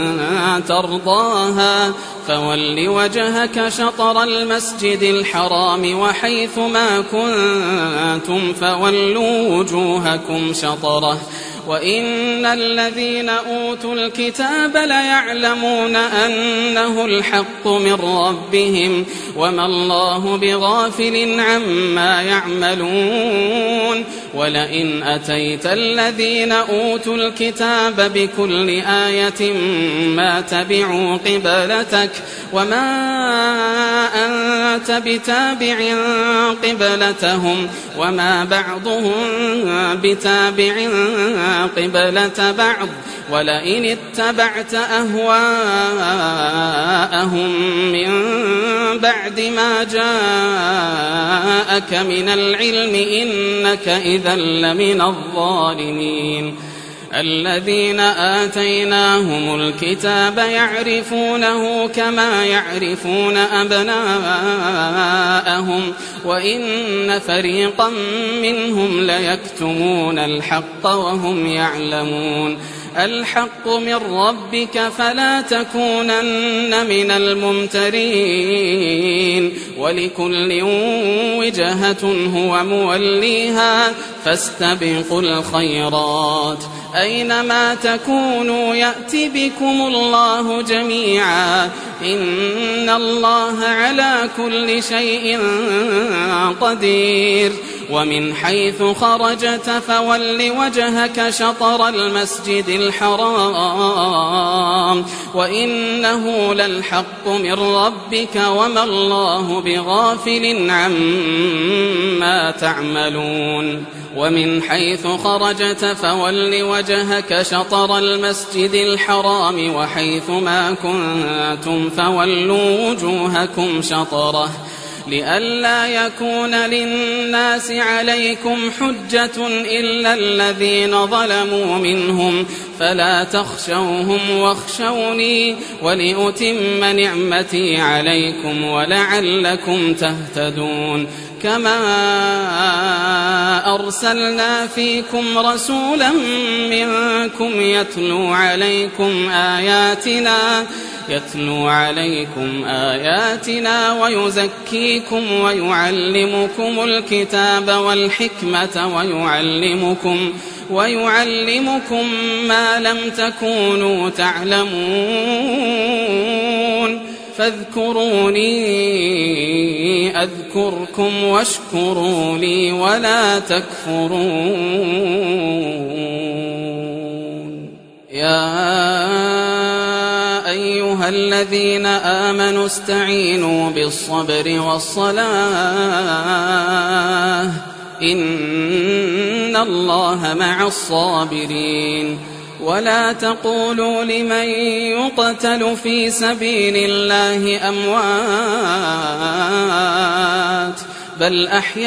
ترضاها فول وجهك شطر المسجد الحرام وحيث ما كنتم فولوا وجوهكم شطره وإن الذين أوتوا الكتاب ليعلمون أنه الحق من ربهم وما الله بغافل عما يعملون ولئن أتيت الذين أوتوا الكتاب بكل آية ما تبعوا قبلتك وما أنت بتابع قبلتهم وما بعضهم بتابع قبلة بعض ولئن اتبعت أهواءهم من بعد ما جاءك من العلم إنك إذا لمن الظالمين الذين آتيناهم الكتاب يعرفونه كما يعرفون أبناءهم وإن فريقا منهم ليكتمون الحق وهم يعلمون الحق من ربك فلا تكونن من الممترين ولكل وجهة هو موليها فاستبقوا الخيرات أينما تكونوا يأتي بكم الله جميعا إن الله على كل شيء قدير ومن حيث خرجت فول وجهك شطر المسجد الحرام وإنه للحق من ربك وما الله بغافل عما تعملون ومن حيث خرجت فول وجهك شطر المسجد الحرام وحيث ما كنتم فولوا وجوهكم شطره لئلا يكون للناس عليكم حجة إلا الذين ظلموا منهم فلا تخشوهم واخشوني ولأتم نعمتي عليكم ولعلكم تهتدون كما أرسلنا فيكم رسولا منكم يتلو عليكم آياتنا ويزكيكم ويعلمكم الكتاب والحكمة ويعلمكم ما لم تكونوا تعلمون فاذكروني أذكركم واشكروا لي ولا تكفرون يا أيها الذين آمنوا استعينوا بالصبر والصلاة إن الله مع الصابرين ولا تقولوا لمن يقتل في سبيل الله أموات بل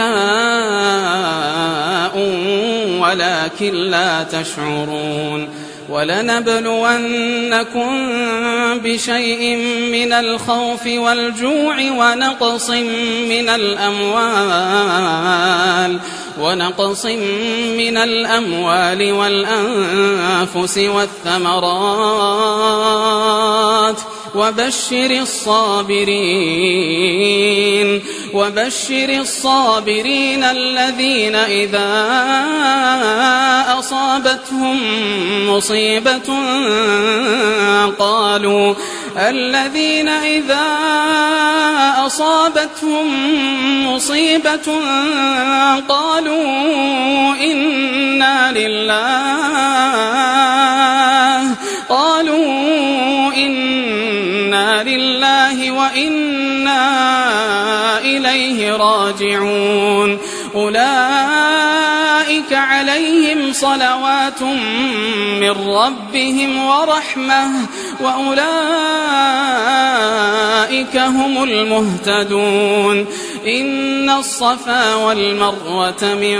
أحياء ولكن لا تشعرون ولنبلونكم بشيء من الخوف والجوع ونقص من الأموال والأنفس والثمرات وبشر الصابرين الذين إذا أصابتهم مصيبة قالوا إنا لله وإنا إليه راجعون أولئك عليهم صلوات من ربهم ورحمة وأولئك هم المهتدون إن الصفا والمروة من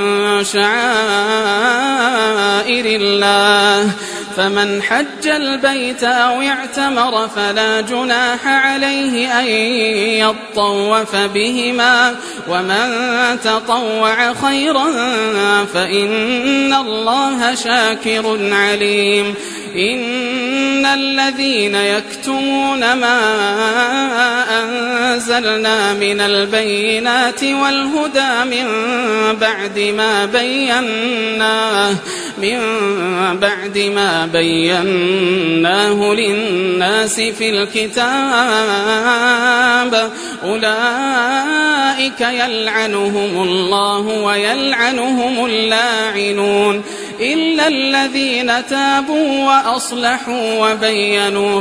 شعائر الله فمن حج البيت أو اعتمر فلا جناح عليه أن يطوف بهما ومن تطوع خيرا فإن الله شاكر عليم إن الذين يكتمون ما أنزلنا من البينات والهدى من بعد ما بيناه للناس في الكتاب أولئك يلعنهم الله ويلعنهم اللاعنون إلا الذين تابوا وأصلحوا وبينوا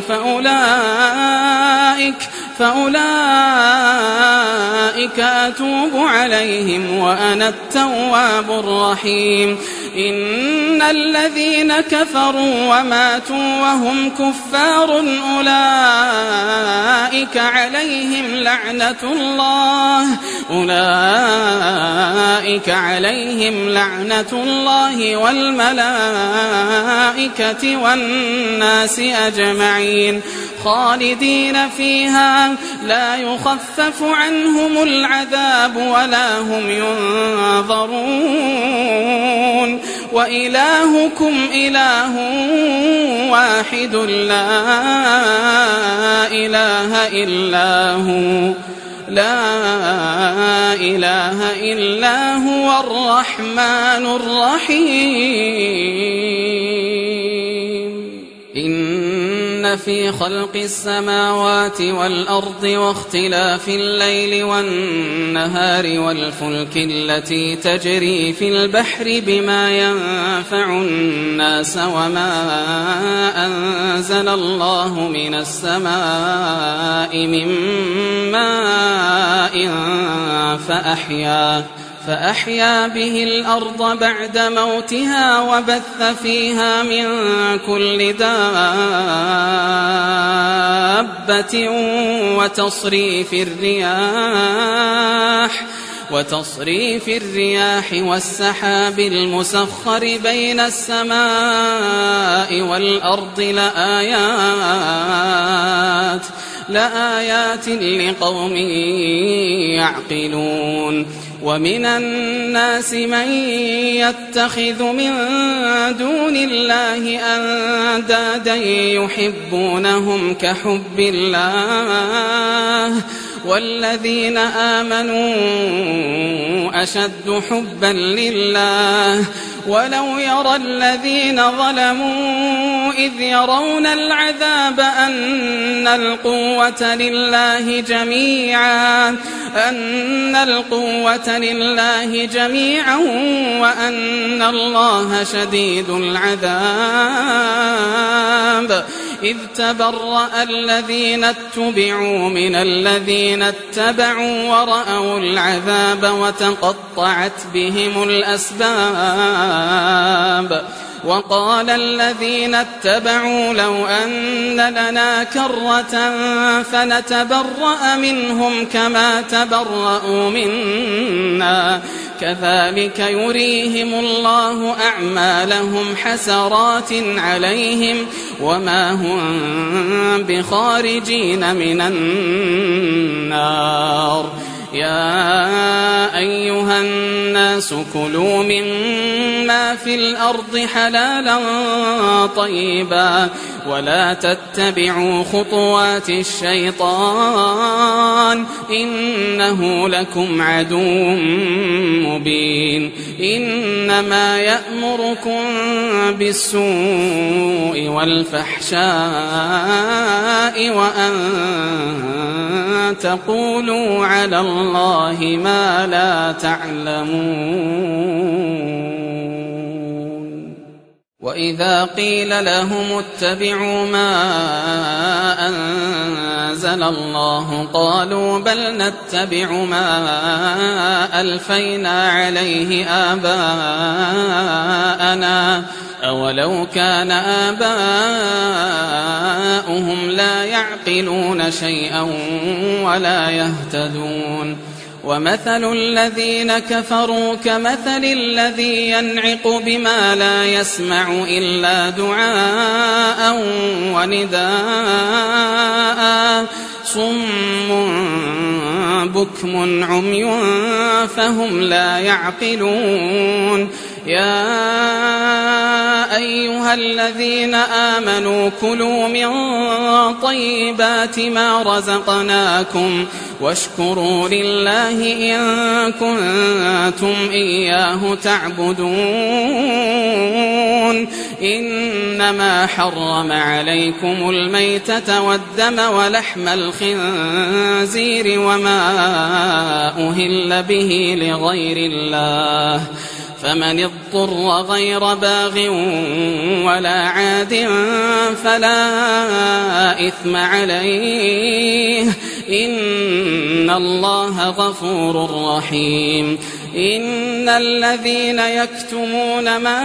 فأولئك أتوب عليهم وأنا التواب الرحيم إن الذين كفروا وماتوا وهم كفار أولئك عليهم لعنة الله والملائكة والناس أجمعين خالدين فيها لا يخفف عنهم العذاب ولا هم ينظرون وإلهكم إله واحد لا إله إلا هو الرحمن الرحيم إن إن في خلق السماوات والأرض واختلاف الليل والنهار والفلك التي تجري في البحر بما ينفع الناس وما أنزل الله من السماء من ماء فأحيا به الأرض بعد موتها وبث فيها من كل دابة وتصريف الرياح والسحاب المسخر بين السماء والأرض لآيات لقوم يعقلون. ومن الناس من يتخذ من دون الله أندادا يحبونهم كحب الله والذين آمنوا أشد حبا لله ولو يرى الذين ظلموا إذ يرون العذاب أن القوة لله جميعا وأن الله شديد العذاب إذ تبرأ الذين اتبعوا من الذين اتبعوا ورأوا العذاب وتقطعت بهم الأسباب. وقال الذين اتبعوا لو أن لنا كرة فنتبرأ منهم كما تبرأوا منا كذلك يريهم الله أعمالهم حسرات عليهم وما هم بخارجين من النار. يا أيها الناس كلوا مما في الأرض حلالا طيبا ولا تتبعوا خطوات الشيطان إنه لكم عدو مبين. إنما يأمركم بالسوء والفحشاء وأن تقولوا على الله ما لا تعلمون. وإذا قيل لهم اتبعوا ما أنزل الله قالوا بل نتبع ما ألفينا عليه آباءنا أولو كان آباؤهم لا يعقلون شيئا ولا يهتدون. ومثل الذين كفروا كمثل الذي ينعق بما لا يسمع إلا دعاء ونداء صم بكم عمي فهم لا يعقلون. يا أيها الذين آمنوا كلوا من طيبات ما رزقناكم واشكروا لله إن كنتم إياه تعبدون. إنما حرم عليكم الميتة والدم ولحم الخنزير وما أهل به لغير الله فمن اضطر غير باغ ولا عاد فلا إثم عليه إن الله غفور رحيم. إن الذين يكتمون ما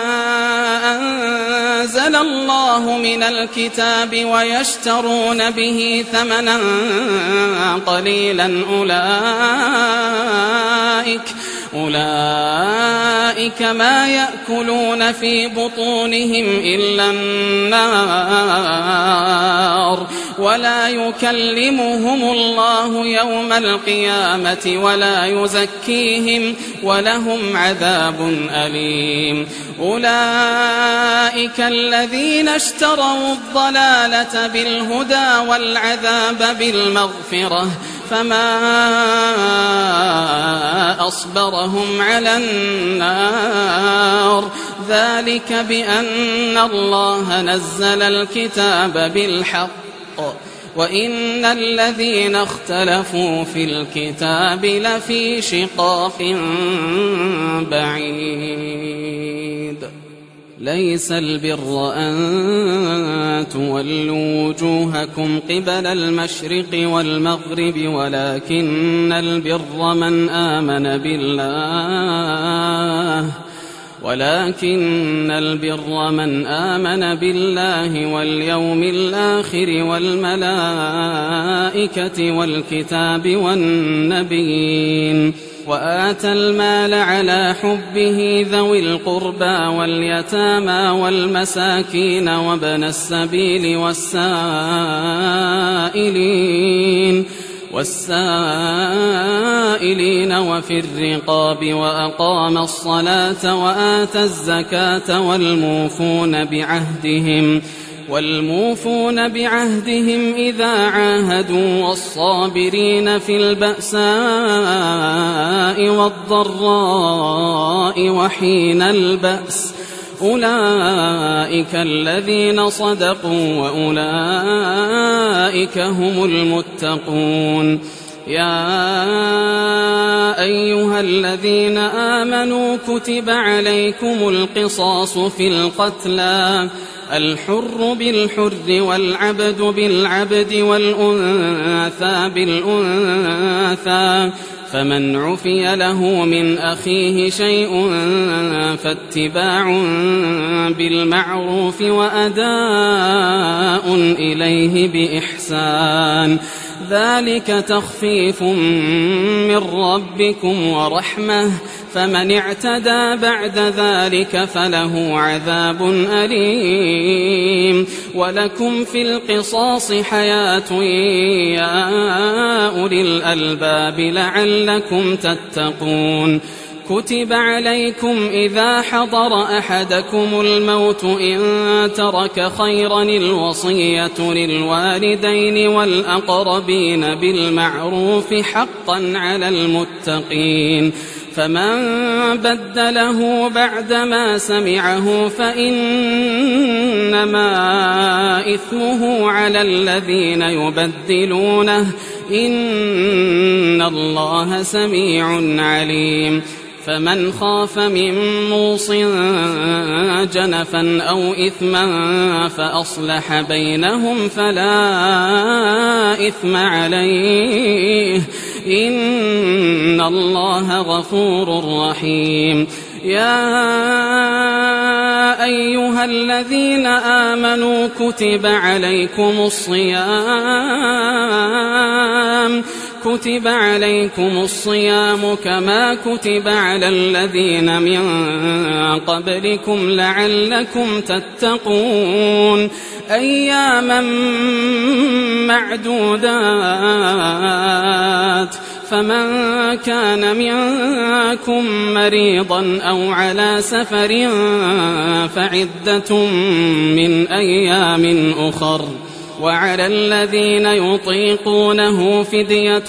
أنزل الله من الكتاب ويشترون به ثمنا قليلا أولئك ما يأكلون في بطونهم إلا النار ولا يكلمهم الله يوم القيامة ولا يزكيهم ولهم عذاب أليم. أولئك الذين اشتروا الضلالة بالهدى والعذاب بالمغفرة فما أصبرهم على النار ذلك بأن الله نزل الكتاب بالحق وإن الذين اختلفوا في الكتاب لفي شقاق بعيد ليس البر أن تولوا وجوهكم قبل المشرق والمغرب ولكن البر من آمن بالله واليوم الآخر والملائكة والكتاب والنبيين وآتى المال على حبه ذوي القربى واليتامى والمساكين وابن السبيل والسائلين وفي الرقاب وأقام الصلاة وآتى الزكاة والموفون بعهدهم إذا عاهدوا والصابرين في البأساء والضراء وحين البأس أولئك الذين صدقوا وأولئك هم المتقون يا أيها الذين آمنوا كتب عليكم القصاص في القتلى الحر بالحر والعبد بالعبد والأنثى بالأنثى فمن عفي له من أخيه شيء فاتباع بالمعروف وأداء إليه بإحسان ذلك تخفيف من ربكم ورحمة فمن اعتدى بعد ذلك فله عذاب أليم ولكم في القصاص حياة يا أولي الألباب لعلكم تتقون كتب عليكم إذا حضر أحدكم الموت إن ترك خيرا الوصية للوالدين والأقربين بالمعروف حقا على المتقين فمن بدله بعدما سمعه فإنما إثمه على الذين يبدلونه إن الله سميع عليم فمن خاف من موص جنفا أو إثما فأصلح بينهم فلا إثم عليه إن الله غفور رحيم يا أيها الذين آمنوا كتب عليكم الصيام كما كتب على الذين من قبلكم لعلكم تتقون أياما معدودات فمن كان منكم مريضا أو على سفر فعدة من أيام أخر وعلى الذين يطيقونه فدية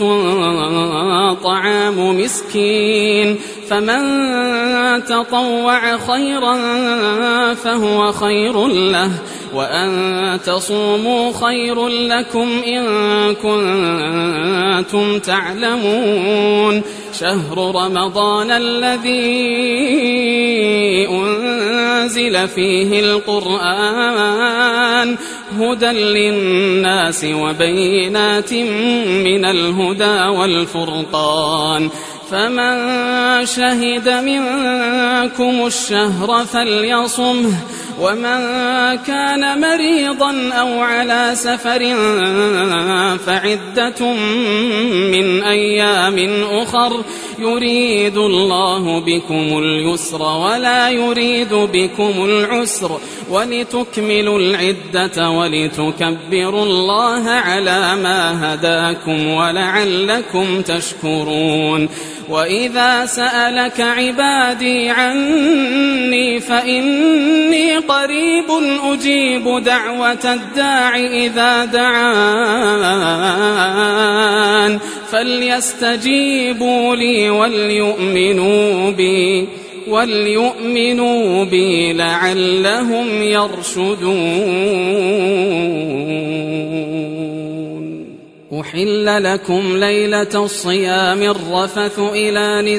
طعام مسكين فمن تطوع خيرا فهو خير له وأن تصوموا خير لكم إن كنتم تعلمون شهر رمضان الذي أنزل فيه القرآن هدى للناس وبينات من الهدى والفرقان فمن شهد منكم الشهر فليصمه ومن كان مريضا أو على سفر فعدة من أيام أخر يريد الله بكم اليسر ولا يريد بكم العسر ولتكملوا العدة ولتكبروا الله على ما هداكم ولعلكم تشكرون وإذا سألك عبادي عني فإني قريب أجيب دعوة الداع إذا دعان فليستجيبوا لي وليؤمنوا بي وليؤمنوا بي لعلهم يرشدون. أحل لكم ليلة الصيام الرفث إلى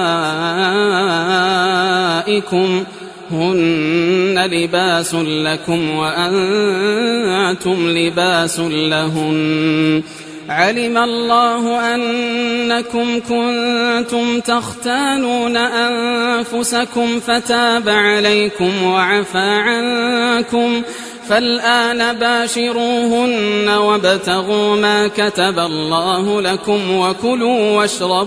نسائكم هن لباس لكم وأنتم لباس لهن علم الله أنكم كنتم تختانون أنفسكم فتاب عليكم وعفى عنكم فالآن باشروهن وابتغوا ما كتب الله لكم وكلوا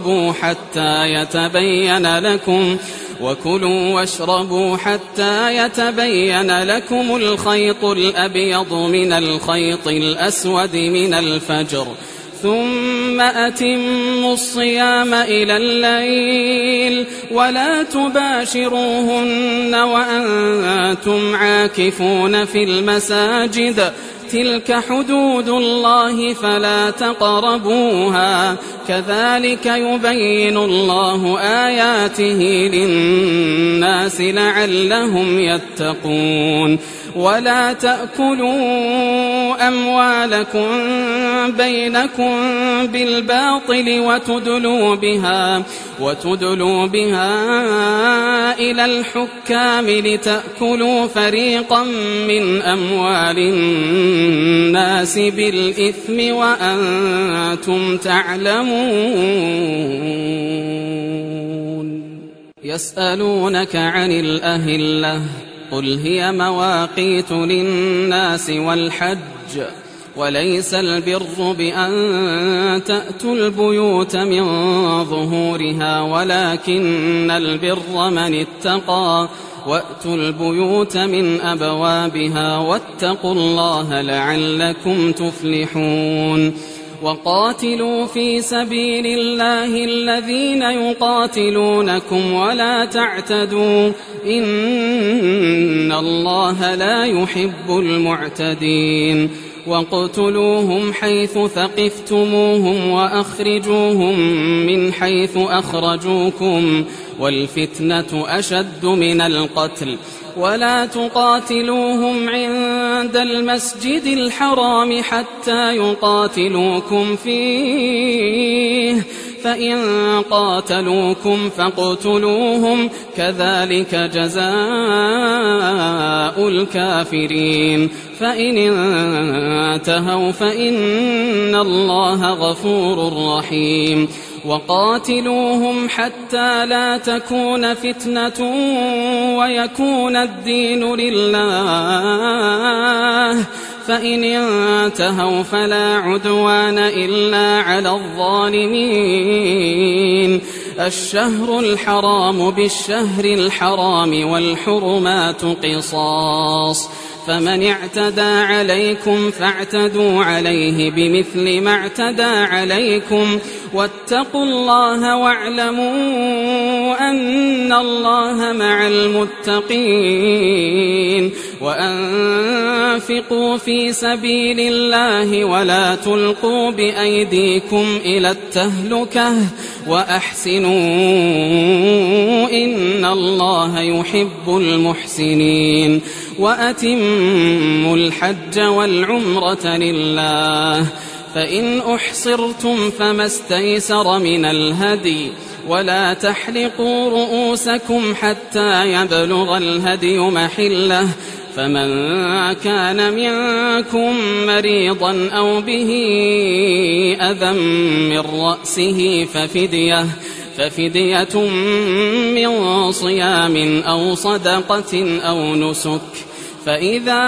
واشربوا حتى يتبين لكم الخيط الأبيض من الخيط الأسود من الفجر ثم أتموا الصيام إلى الليل ولا تباشروهن وأنتم عاكفون في المساجد تلك حدود الله فلا تقربوها كذلك يبين الله آياته للناس لعلهم يتقون. ولا تأكلوا أموالكم بينكم بالباطل وتدلوا بها إلى الحكام لتأكلوا فريقا من أموال الناس بالإثم وأنتم تعلمون. يسألونك عن الأهلة قل هي مواقيت للناس والحج وليس البر بأن تأتوا البيوت من ظهورها ولكن البر من اتقى وأتوا البيوت من أبوابها واتقوا الله لعلكم تفلحون. وقاتلوا في سبيل الله الذين يقاتلونكم ولا تعتدوا إن الله لا يحب المعتدين. واقتلوهم حيث ثقفتموهم وأخرجوهم من حيث أخرجوكم والفتنة أشد من القتل ولا تقاتلوهم عند المسجد الحرام حتى يقاتلوكم فيه فإن قاتلوكم فاقتلوهم كذلك جزاء الكافرين فإن انتهوا فإن الله غفور رحيم. وقاتلوهم حتى لا تكون فتنة ويكون الدين لله فإن انتهوا فلا عدوان إلا على الظالمين. الشهر الحرام بالشهر الحرام والحرمات قصاص فمن اعتدى عليكم فاعتدوا عليه بمثل ما اعتدى عليكم واتقوا الله واعلموا أن الله مع المتقين. وأنفقوا في سبيل الله ولا تلقوا بأيديكم إلى التهلكة وأحسنوا إن الله يحب المحسنين. وأتموا الحج والعمرة لله فإن أحصرتم فما استيسر من الهدي ولا تحلقوا رؤوسكم حتى يبلغ الهدي محله فمن كان منكم مريضا أو به أذى من رأسه ففدية من صيام أو صدقة أو نسك. فإذا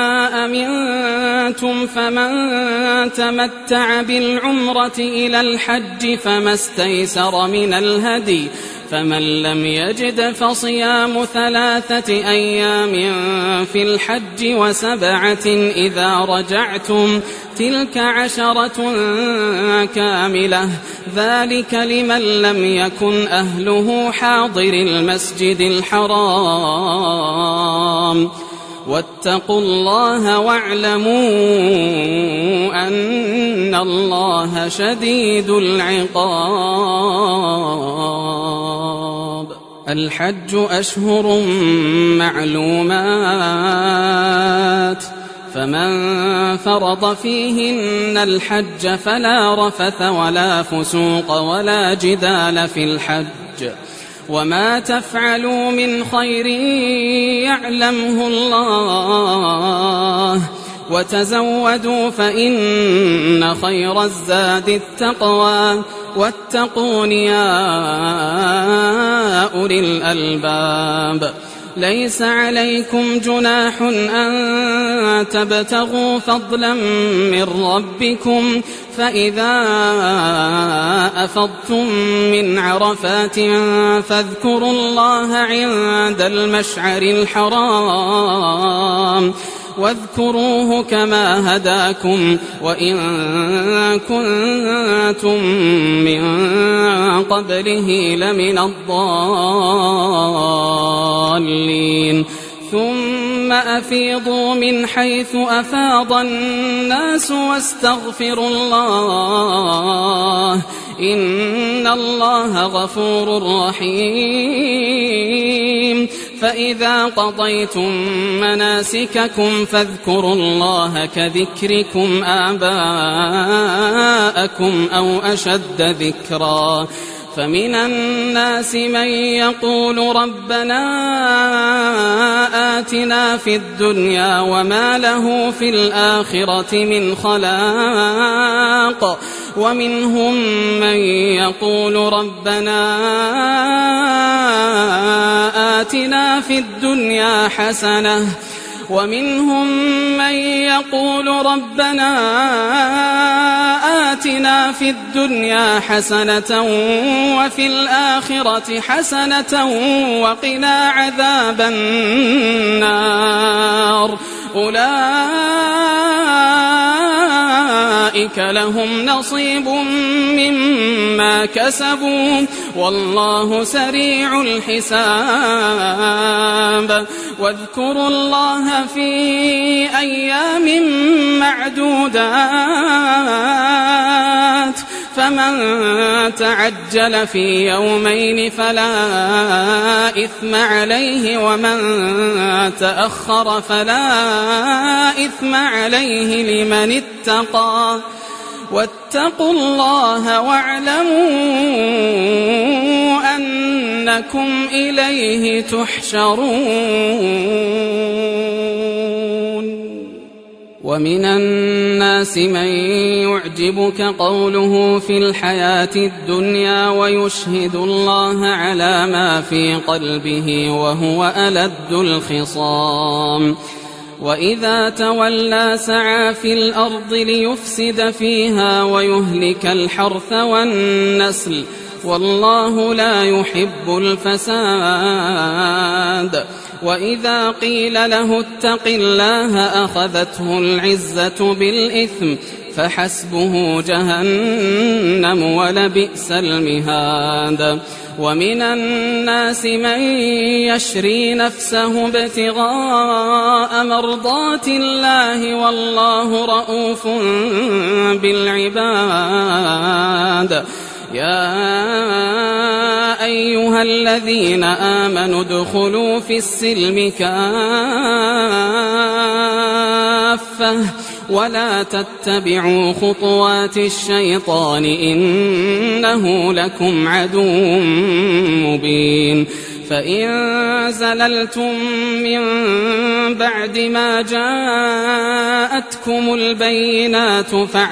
أمنتم فمن تمتع بالعمرة إلى الحج فما استيسر من الهدي فمن لم يجد فصيام 3 أيام في الحج و7 إذا رجعتم تلك 10 كاملة ذلك لمن لم يكن أهله حاضر المسجد الحرام. واتقوا الله واعلموا أن الله شديد العقاب. الحج أشهر معلومات فمن فرض فيهن الحج فلا رفث ولا فسوق ولا جدال في الحج وما تفعلوا من خير يعلمه الله وتزودوا فإن خير الزاد التقوى واتقون يا أولي الألباب ليس عليكم جناح أن تبتغوا فضلا من ربكم فإذا أفضتم من عرفات فاذكروا الله عند المشعر الحرام واذكروه كما هداكم وإن كنتم من قبله لمن الضالين ثم أفيضوا من حيث أفاض الناس واستغفروا الله إن الله غفور رحيم فإذا قضيتم مناسككم فاذكروا الله كذكركم آباءكم أو أشد ذكرا فمن الناس من يقول ربنا آتنا في الدنيا وما له في الآخرة من خلاق ومنهم من يقول ربنا آتنا في الدنيا حسنة ومنهم من يقول ربنا آتنا في الدنيا حسنة وفي الآخرة حسنة وقنا عذاب النار أولئك لهم نصيب مما كسبوا والله سريع الحساب واذكروا الله في أيام معدودات فمن تعجل في يومين فلا إثم عليه ومن تأخر فلا إثم عليه لمن اتقى واتقوا الله واعلموا أنكم إليه تحشرون ومن الناس من يعجبك قوله في الحياة الدنيا ويشهد الله على ما في قلبه وهو ألد الخصام وإذا تولى سعى في الأرض ليفسد فيها ويهلك الحرث والنسل والله لا يحب الفساد وإذا قيل له اتق الله أخذته العزة بالإثم فحسبه جهنم ولبئس المهاد ومن الناس من يشري نفسه ابتغاء مرضات الله والله رؤوف بالعباد يا أيها الذين آمنوا ادخلوا في السلم كافة ولا تتبعوا خطوات الشيطان إنه لكم عدو مبين فإن زللتم من بعد ما جاءتكم البينات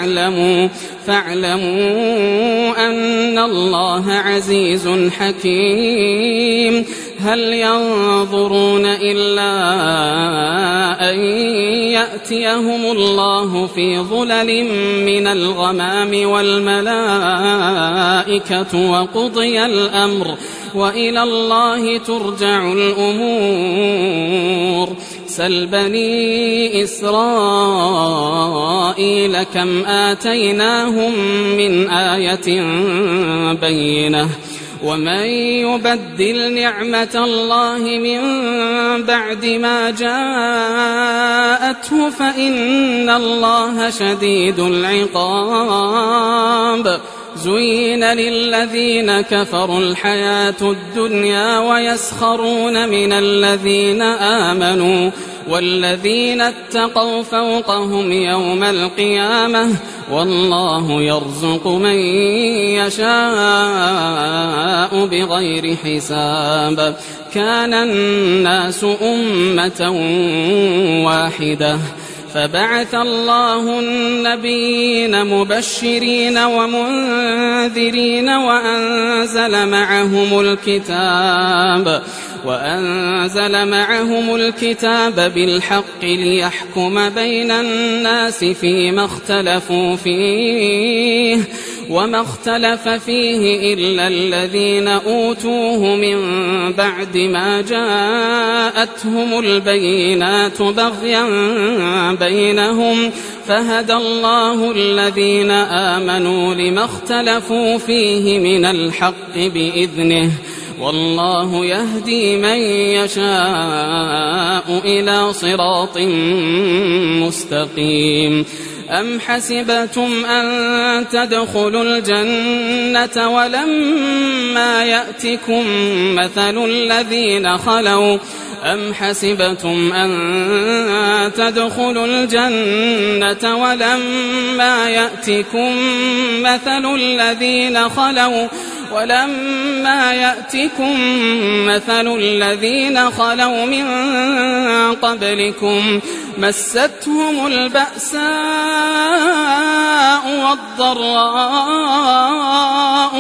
فاعلموا أن الله عزيز حكيم هل ينظرون إلا أن يأتيهم الله في ظلل من الغمام والملائكة وقضي الأمر وإلى الله ترجع الأمور سل بني إسرائيل كم آتيناهم من آية بينة ومن يبدل نعمة الله من بعد ما جاءته فإن الله شديد العقاب زين للذين كفروا الحياة الدنيا ويسخرون من الذين آمنوا والذين اتقوا فوقهم يوم القيامة والله يرزق من يشاء بغير حساب. كان الناس أمة واحدة فبعث الله النبيين مبشرين ومنذرين وأنزل معهم الكتاب بالحق ليحكم بين الناس فيما اختلفوا فيه وما اختلف فيه إلا الذين أوتوه من بعد ما جاءتهم البينات بغيا بينهم فهدى الله الذين آمنوا لما اختلفوا فيه من الحق بإذنه والله يهدي من يشاء إلى صراط مستقيم. أم حسبتم أن تدخلوا الجنة ولما يأتكم مثل الذين خلوا من قبلكم مستهم البأساء والضراء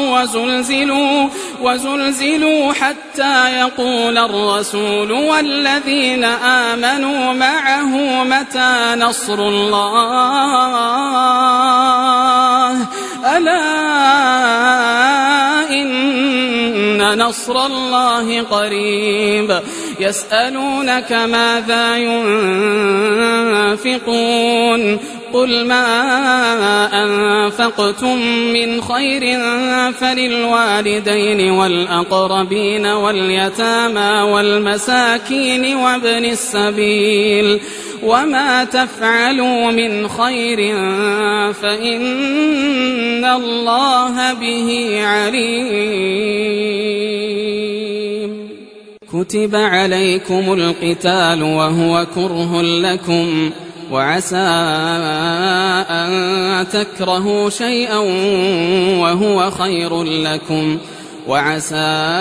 وزلزلوا حتى يقول الرسول والذين آمنوا معه متى نصر الله ألا إن نصر الله قريب. يسألونك ماذا ينفقون قل ما أنفقتم من خير فللوالدين والأقربين واليتامى والمساكين وابن السبيل وما تفعلوا من خير فإن الله به عليم. كتب عليكم القتال وهو كره لكم وعسى أن تكرهوا شيئا وهو خير لكم وعسى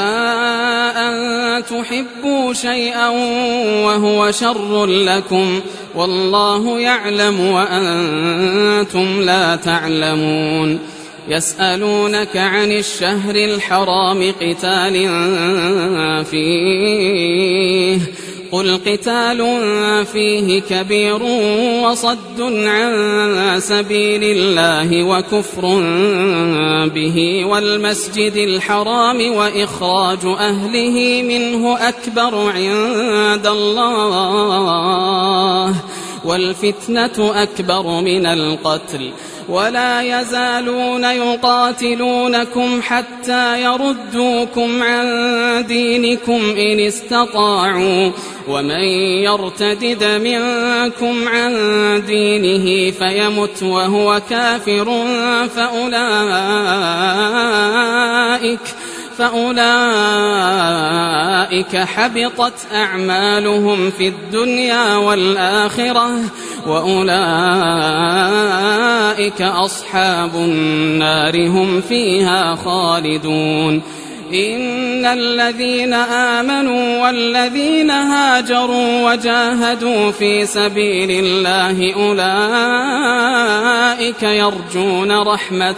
أن تحبوا شيئا وهو شر لكم والله يعلم وأنتم لا تعلمون. يسألونك عن الشهر الحرام قتال فيه قل قتال فيه كبير وصد عن سبيل الله وكفر به والمسجد الحرام وإخراج أهله منه أكبر عند الله والفتنة أكبر من القتل ولا يزالون يقاتلونكم حتى يردوكم عن دينكم إن استطاعوا ومن يرتدد منكم عن دينه فيمت وهو كافر فأولئك حبطت أعمالهم في الدنيا والآخرة وأولئك أصحاب النار هم فيها خالدون. إن الذين آمنوا والذين هاجروا وجاهدوا في سبيل الله أولئك يرجون رحمة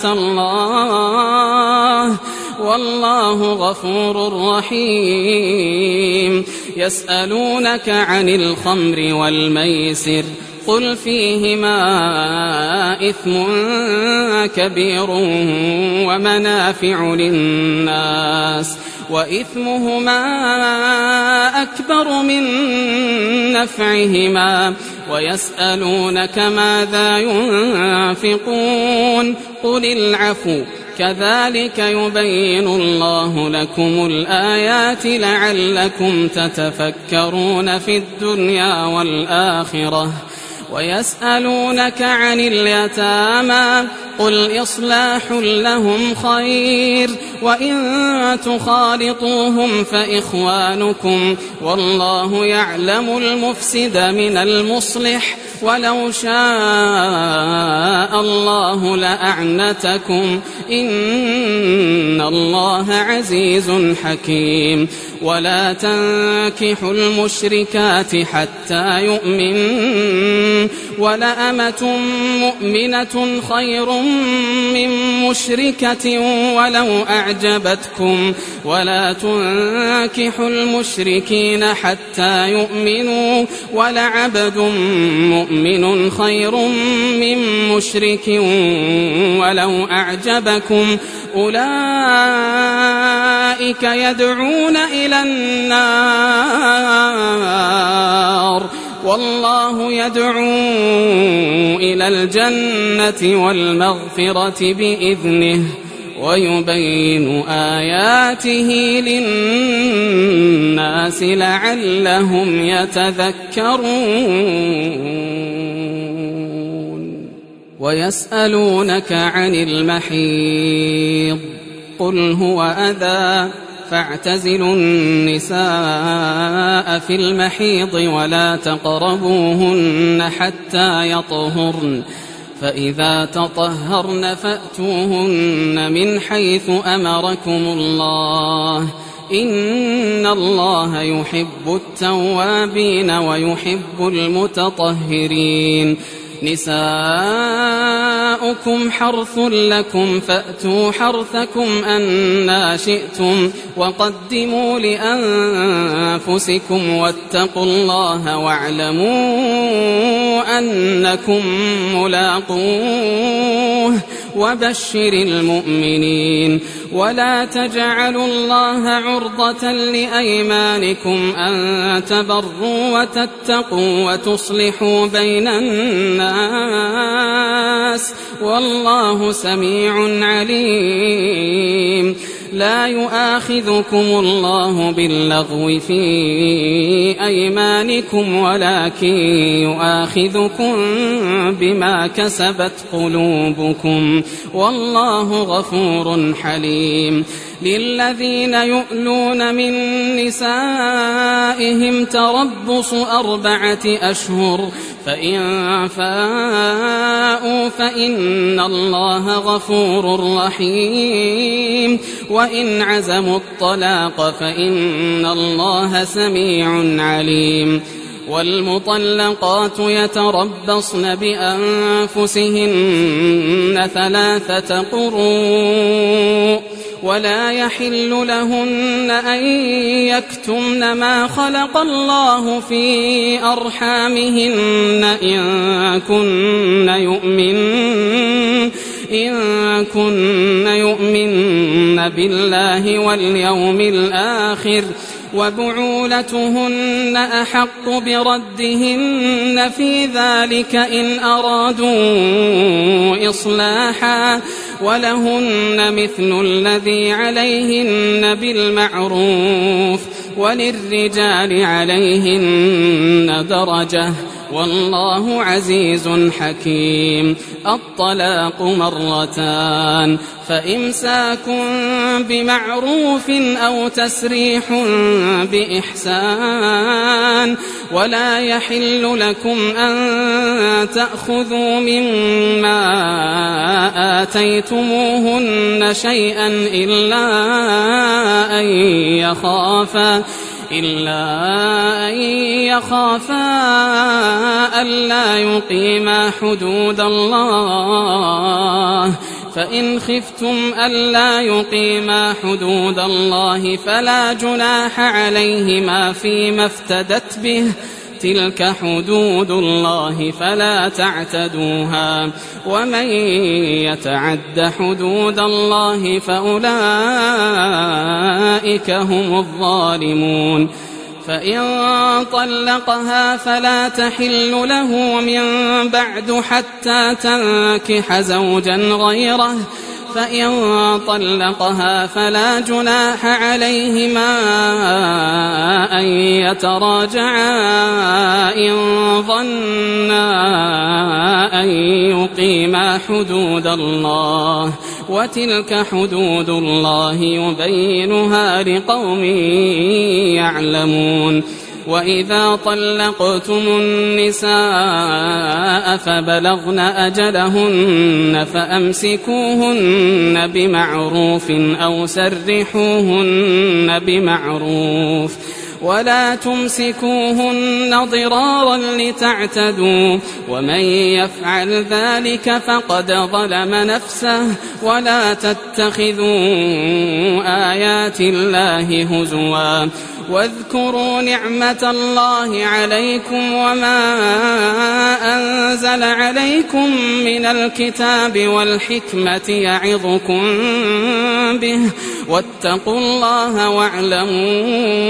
الله والله غفور رحيم. يسألونك عن الخمر والميسر قل فيهما إثم كبير ومنافع للناس وإثمهما أكبر من نفعهما ويسألونك ماذا ينفقون قل العفو كذلك يبين الله لكم الآيات لعلكم تتفكرون في الدنيا والآخرة ويسألونك عن اليتامى قل إصلاح لهم خير وإن تخالطوهم فإخوانكم والله يعلم المفسد من المصلح ولو شاء الله لأعنتكم إن الله عزيز حكيم ولا تنكحوا المشركات حتى يؤمنوا ولأمة مؤمنة خير من مشركة ولو أعجبتكم ولا تنكحوا المشركين حتى يؤمنوا ولعبد مؤمن خير من مشرك ولو أعجبكم أولئك يدعون إلى النار والله يدعو إلى الجنة والمغفرة بإذنه ويبين آياته للناس لعلهم يتذكرون ويسألونك عن المحيض قل هو أذى فاعتزلوا النساء في المحيض ولا تقربوهن حتى يطهرن فإذا تطهرن فأتوهن من حيث أمركم الله إن الله يحب التوابين ويحب المتطهرين نساؤكم حرث لكم فأتوا حرثكم أنى شئتم وقدموا لأنفسكم واتقوا الله واعلموا أنكم ملاقوه وبشر المؤمنين ولا تجعلوا الله عرضة لأيمانكم أن تبروا وتتقوا وتصلحوا بين الناس والله سميع عليم لا يؤاخذكم الله باللغو في أيمانكم ولكن يؤاخذكم بما كسبت قلوبكم والله غفور حليم للذين يؤلون من نسائهم تربص 4 أشهر فإن فاءوا فإن الله غفور رحيم وإن عزموا الطلاق فإن الله سميع عليم والمطلقات يتربصن بأنفسهن 3 قروء ولا يحل لهن أن يكتمن ما خلق الله في أرحامهن إن كن يؤمن بالله واليوم الآخر وبعولتهن أحق بردهن في ذلك إن أرادوا إصلاحا ولهن مثل الذي عليهن بالمعروف وللرجال عليهن درجة والله عزيز حكيم الطلاق 2 فإمساك بمعروف أو تسريح بإحسان ولا يحل لكم أن تأخذوا مما آتيتموهن شيئا إلا أن يخافا ألا يقيما حدود الله فإن خفتم ألا يقيما حدود الله فلا جناح عليهما فيما افتدت به تلك حدود الله فلا تعتدوها ومن يتعد حدود الله فأولئك هم الظالمون فإن طلقها فلا تحل له من بعد حتى تنكح زوجا غيره فإن طلقها فلا جناح عليهما أن يتراجعا إن ظنا أن يقيما حدود الله، وتلك حدود الله يبينها لقوم يعلمون. وإذا طلقتم النساء فبلغن أجلهن فأمسكوهن بمعروف أو سرحوهن بمعروف، ولا تمسكوهن ضرارا لتعتدوا، ومن يفعل ذلك فقد ظلم نفسه. ولا تتخذوا آيات الله هزوا، واذكروا نعمة الله عليكم وما أنزل عليكم من الكتاب والحكمة يعظكم به، واتقوا الله واعلموا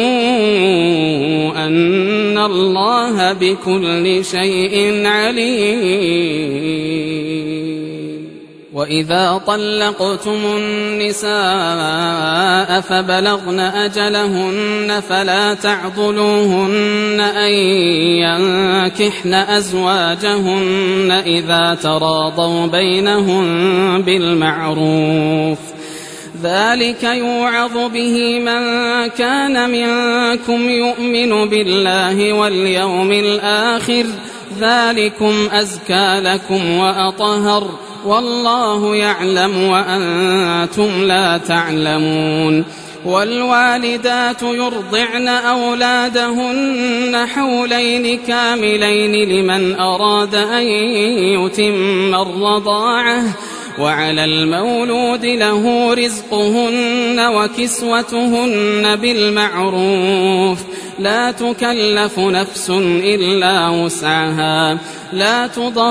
أن الله بكل شيء عليم. وإذا طلقتم النساء فبلغن أجلهن فلا تعضلوهن أن ينكحن أزواجهن إذا تراضوا بينهم بالمعروف، ذلك يوعظ به من كان منكم يؤمن بالله واليوم الآخر، ذلكم أزكى لكم وأطهر، والله يعلم وأنتم لا تعلمون. والوالدات يرضعن أولادهن حولين كاملين لمن أراد أن يتم الرضاعة، وعلى المولود له رزقهن وكسوتهن بالمعروف، لا تكلف نفس إلا وسعها، لا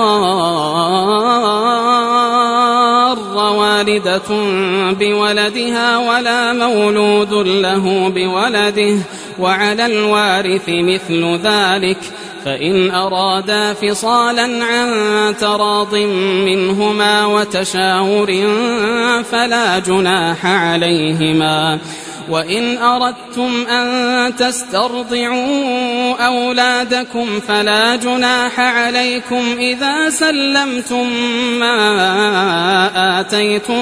تضار والدة بولدها ولا مولود له بولده، وعلى الوارث مثل ذلك، فإن أرادا فصالا عن تراض منهما وتشاور فلا جناح عليهما. وإن أردتم أن تسترضعوا أولادكم فلا جناح عليكم إذا سلمتم ما آتيتم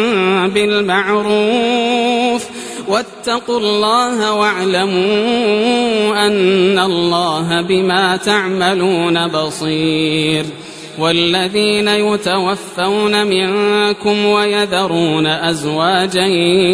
بالمعروف، واتقوا الله واعلموا أن الله بما تعملون بصير. والذين يتوفون منكم ويذرون أزواجا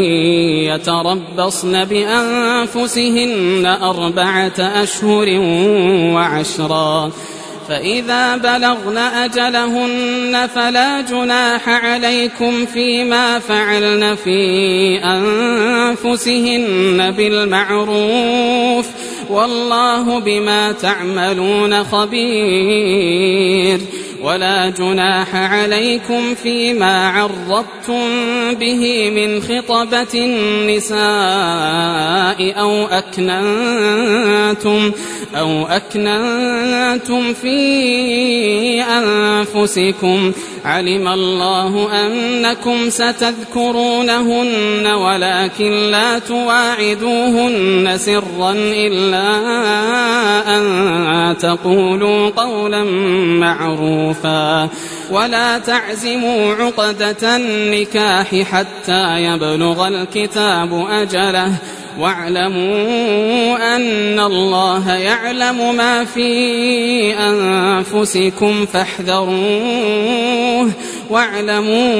يتربصن بأنفسهن 4 أشهر و10، فإذا بلغن أجلهن فلا جناح عليكم فيما فعلن في أنفسهن بالمعروف، والله بما تعملون خبير. ولا جناح عليكم فيما عرضتم به من خطبة النساء أو أكننتم في أنفسكم، علم الله أنكم ستذكرونهن ولكن لا تواعدوهن سرا إلا أن تقولوا قولا معروفا، ولا تعزموا عقدة النكاح حتى يبلغ الكتاب أجله، واعلموا أن الله يعلم ما في أنفسكم فاحذروه، واعلموا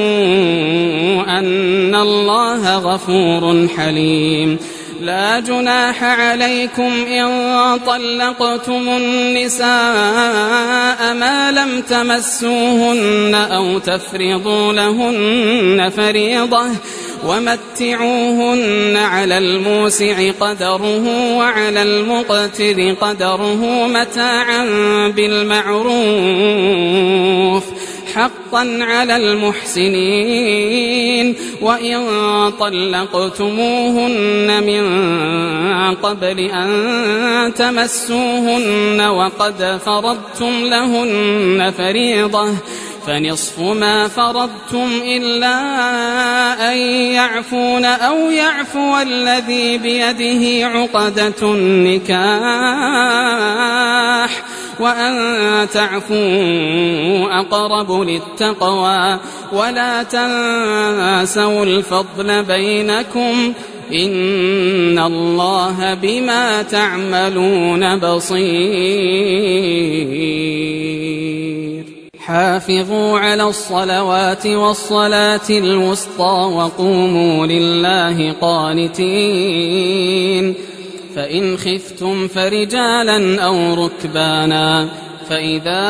أن الله غفور حليم. لا جناح عليكم إن طلقتم النساء ما لم تمسوهن أو تفرضوا لهن فريضة، ومتعوهن على الموسع قدره وعلى المقتر قدره متاعا بالمعروف، حقا على المحسنين. وإن طلقتموهن من قبل أن تمسوهن وقد فرضتم لهن فريضة فنصف ما فرضتم إلا أن يعفون أو يعفو الذي بيده عقدة النكاح وأن تعفوا أقرب للتقوى ولا تنسوا الفضل بينكم إن الله بما تعملون بصير حافظوا على الصلوات والصلاة الوسطى وقوموا لله قانتين فإن خفتم فرجالا أو ركبانا فإذا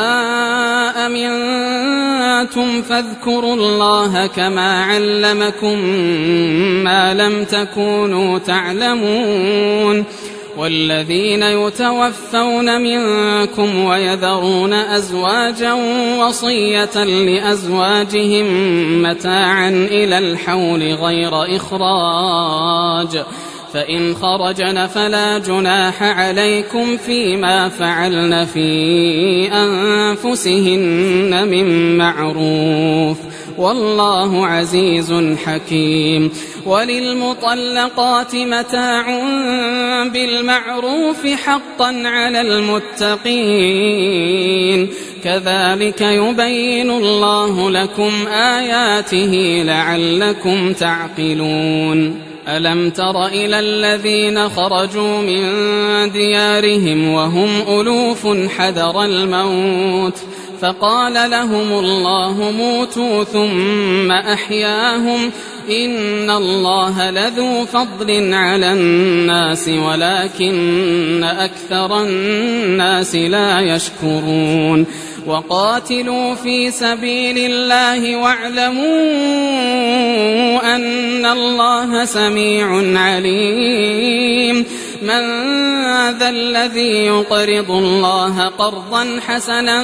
أمنتم فاذكروا الله كما علمكم ما لم تكونوا تعلمون والذين يتوفون منكم ويذرون أزواجا وصية لأزواجهم متاعا إلى الحول غير إخراج فإن خرجن فلا جناح عليكم فيما فعلن في أنفسهن من معروف والله عزيز حكيم وللمطلقات متاع بالمعروف حقا على المتقين كذلك يبين الله لكم آياته لعلكم تعقلون ألم تر إلى الذين خرجوا من ديارهم وهم ألوف حذر الموت فقال لهم الله موتوا ثم أحياهم إن الله لذو فضل على الناس ولكن أكثر الناس لا يشكرون وقاتلوا في سبيل الله واعلموا أن الله سميع عليم من ذا الذي يقرض الله قرضا حسنا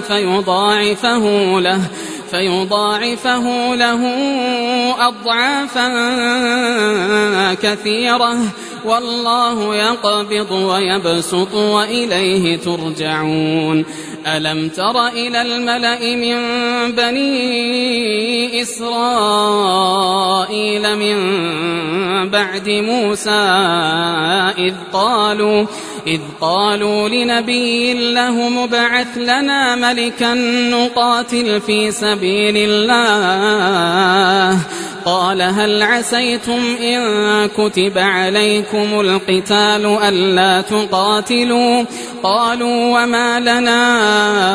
فيضاعفه له أضعافا كثيرة والله يقبض ويبسط وإليه ترجعون ألم تر إلى الملأ من بني إسرائيل من بعد موسى إذ قالوا لنبي له مبعث لنا ملكا نقاتل في سبيل الله قال هل عسيتم إن كتب عليكم القتال ألا تقاتلوا قالوا وما لنا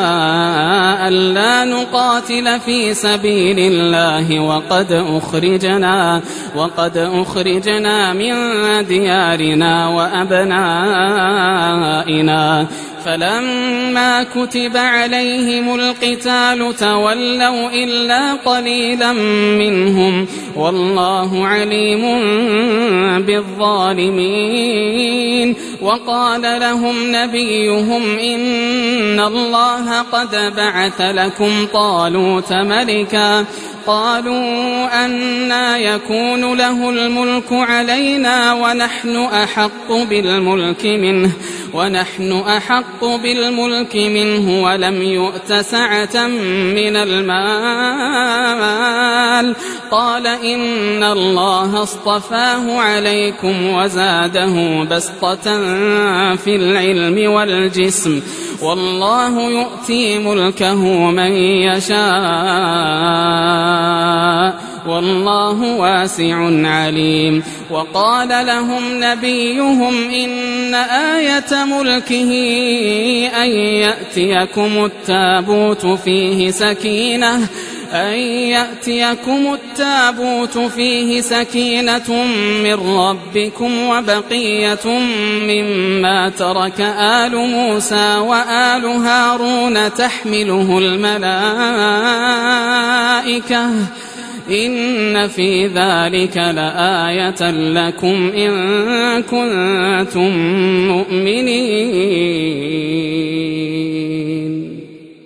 ألا نقاتل في سبيل الله وقد أخرجنا من ديارنا وأبنائنا فلما كتب عليهم القتال تولوا إلا قليلا منهم والله عليم بالظالمين وقال لهم نبيهم إن الله قد بعث لكم طالوت ملكا قالوا أنى يكون له الملك علينا ونحن أحق بالملك منه ولم يؤت سعة من المال قال إن الله اصطفاه عليكم وزاده بسطة في العلم والجسم والله يؤتي ملكه من يشاء والله واسع عليم وقال لهم نبيهم إن آية ملكه أن يأتيكم التابوت فيه سكينة من ربكم وبقية مما ترك آل موسى وآل هارون تحمله الملائكة إن في ذلك لآية لكم إن كنتم مؤمنين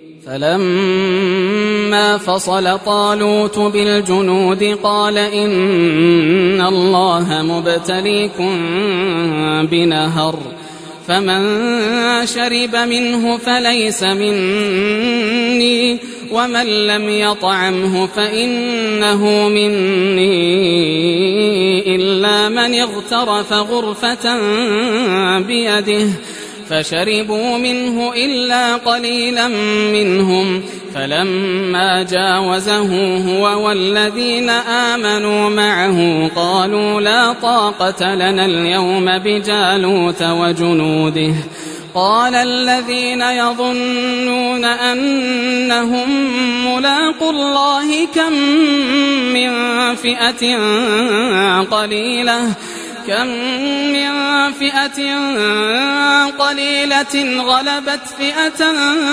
فلما فصل طالوت بالجنود قال إن الله مبتليكم بنهر فمن شرب منه فليس مني ومن لم يطعمه فإنه مني إلا من اغترف غرفة بيده فشربوا منه إلا قليلا منهم فلما جاوزه هو والذين آمنوا معه قالوا لا طاقة لنا اليوم بجالوت وجنوده قال الذين يظنون أنهم ملاقو الله كم من فئة قليلة غلبت فئة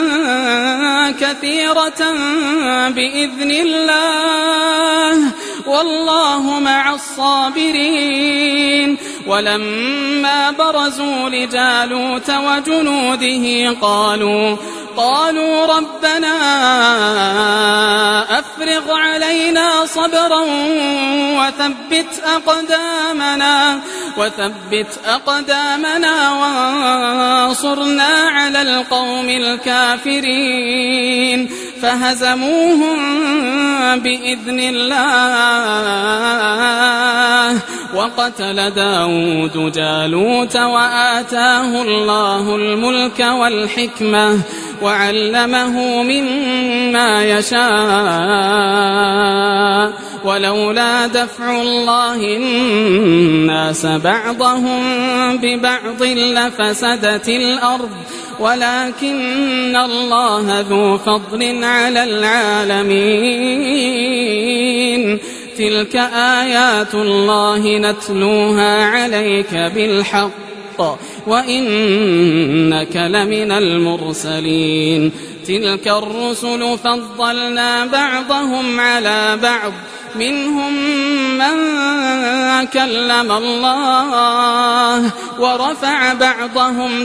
كثيرة بإذن الله والله مع الصابرين ولما برزوا لجالوت وجنوده قالوا ربنا أفرغ علينا صبرا وثبت أقدامنا وانصرنا على القوم الكافرين فهزموهم بإذن الله وقتل داود جالوت وآتاه الله الملك والحكمة وعلمه مما يشاء ولولا دفع الله الناس بعضهم ببعض لفسدت الأرض ولكن الله ذو فضل على العالمين تلك آيات الله نتلوها عليك بالحق وإنك لمن المرسلين تلك الرسل فضلنا بعضهم على بعض منهم من كلم الله ورفع بعضهم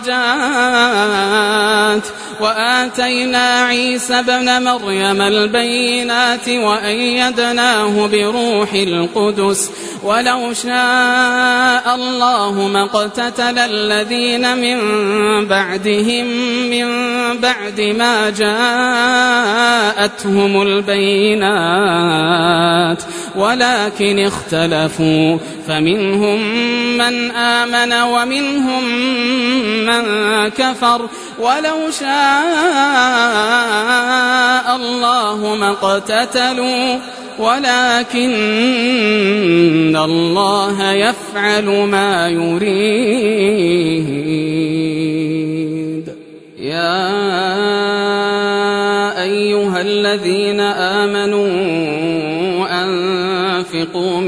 درجات وآتينا عيسى ابن مريم البينات وأيدناه بروح القدس ولو شاء الله ما اقتتل الذين من بعدهم من بعد ما جاءتهم البينات ولكن اختلفوا فمنهم من آمن ومنهم من كفر ولو شاء الله ما اقتتلوا ولكن الله يفعل ما يريد يا أيها الذين آمنوا أنفقوا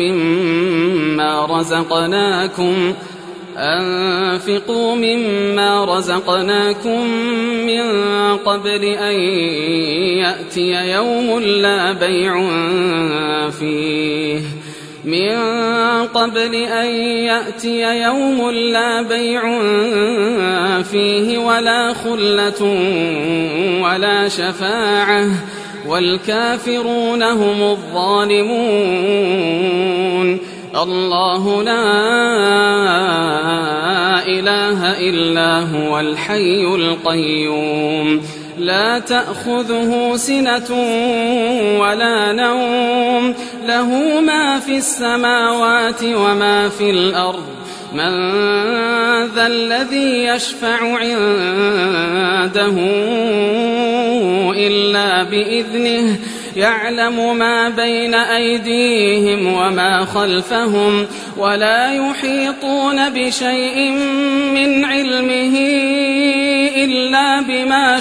مما رزقناكم من قبل أن يأتي يوم لا بيع فيه ولا خلة ولا شفاعة والكافرون هم الظالمون الله لا إله إلا هو الحي القيوم لا تأخذه سنة ولا نوم له ما في السماوات وما في الأرض من ذا الذي يشفع عنده إلا بإذنه يعلم ما بين أيديهم وما خلفهم ولا يحيطون بشيء من علمه إلا بما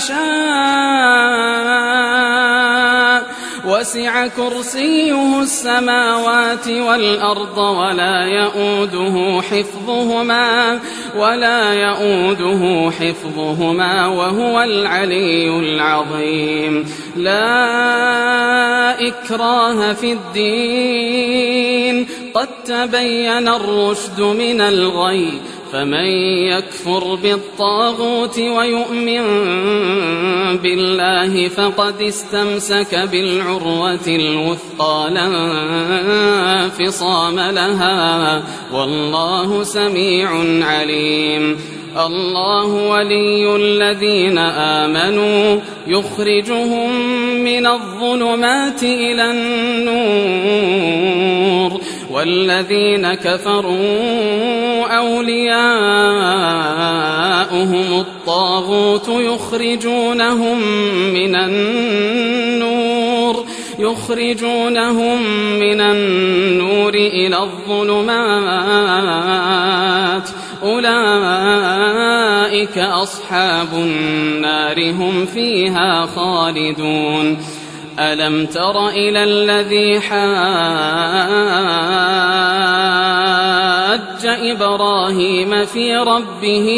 شاء وسع كرسيه السماوات والأرض ولا يؤوده حفظهما وهو العلي العظيم لا إكراه في الدين قد تبين الرشد من الغي فمن يكفر بالطاغوت ويؤمن بالله فقد استمسك بالعروة الوثقى لا انفصام لها والله سميع عليم الله ولي الذين آمنوا يخرجهم من الظلمات إلى النور والذين كفروا أولياؤهم الطاغوت يخرجونهم من النور إلى الظلمات أولئك أصحاب النار هم فيها خالدون ألم تر إلى الذي حاج إبراهيم في ربه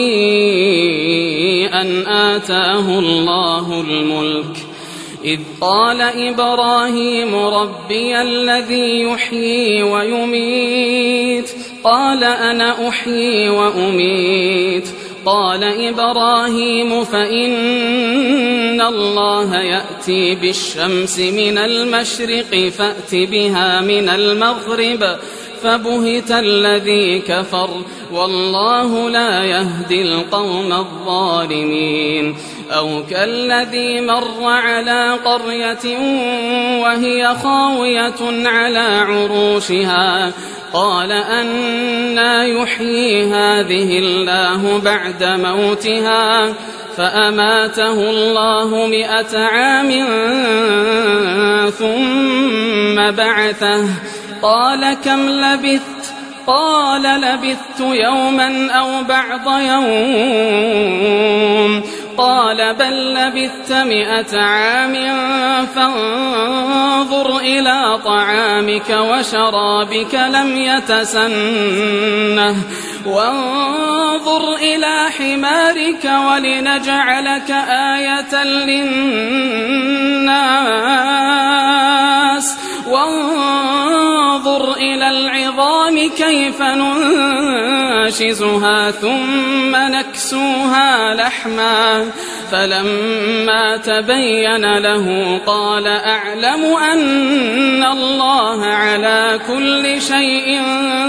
أن آتاه الله الملك إذ قال إبراهيم ربي الذي يحيي ويميت قال أنا أحيي وأميت قال إبراهيم فإن الله يأتي بالشمس من المشرق فأت بها من المغرب فبهت الذي كفر والله لا يهدي القوم الظالمين أو كالذي مر على قرية وهي خاوية على عروشها قال أنى يحيي هذه الله بعد موتها فأماته الله 100 عام ثم بعثه قال كم لبثت قال لبثت يوما أو بعض يوم قال بل لبثت 100 عام فانظر إلى طعامك وشرابك لم يتسنه وانظر إلى حمارك ولنجعلك آية للناس وانظر إلى العظام كيف ننشزها ثم نكسوها لحما فلما تبين له قال أعلم أن الله على كل شيء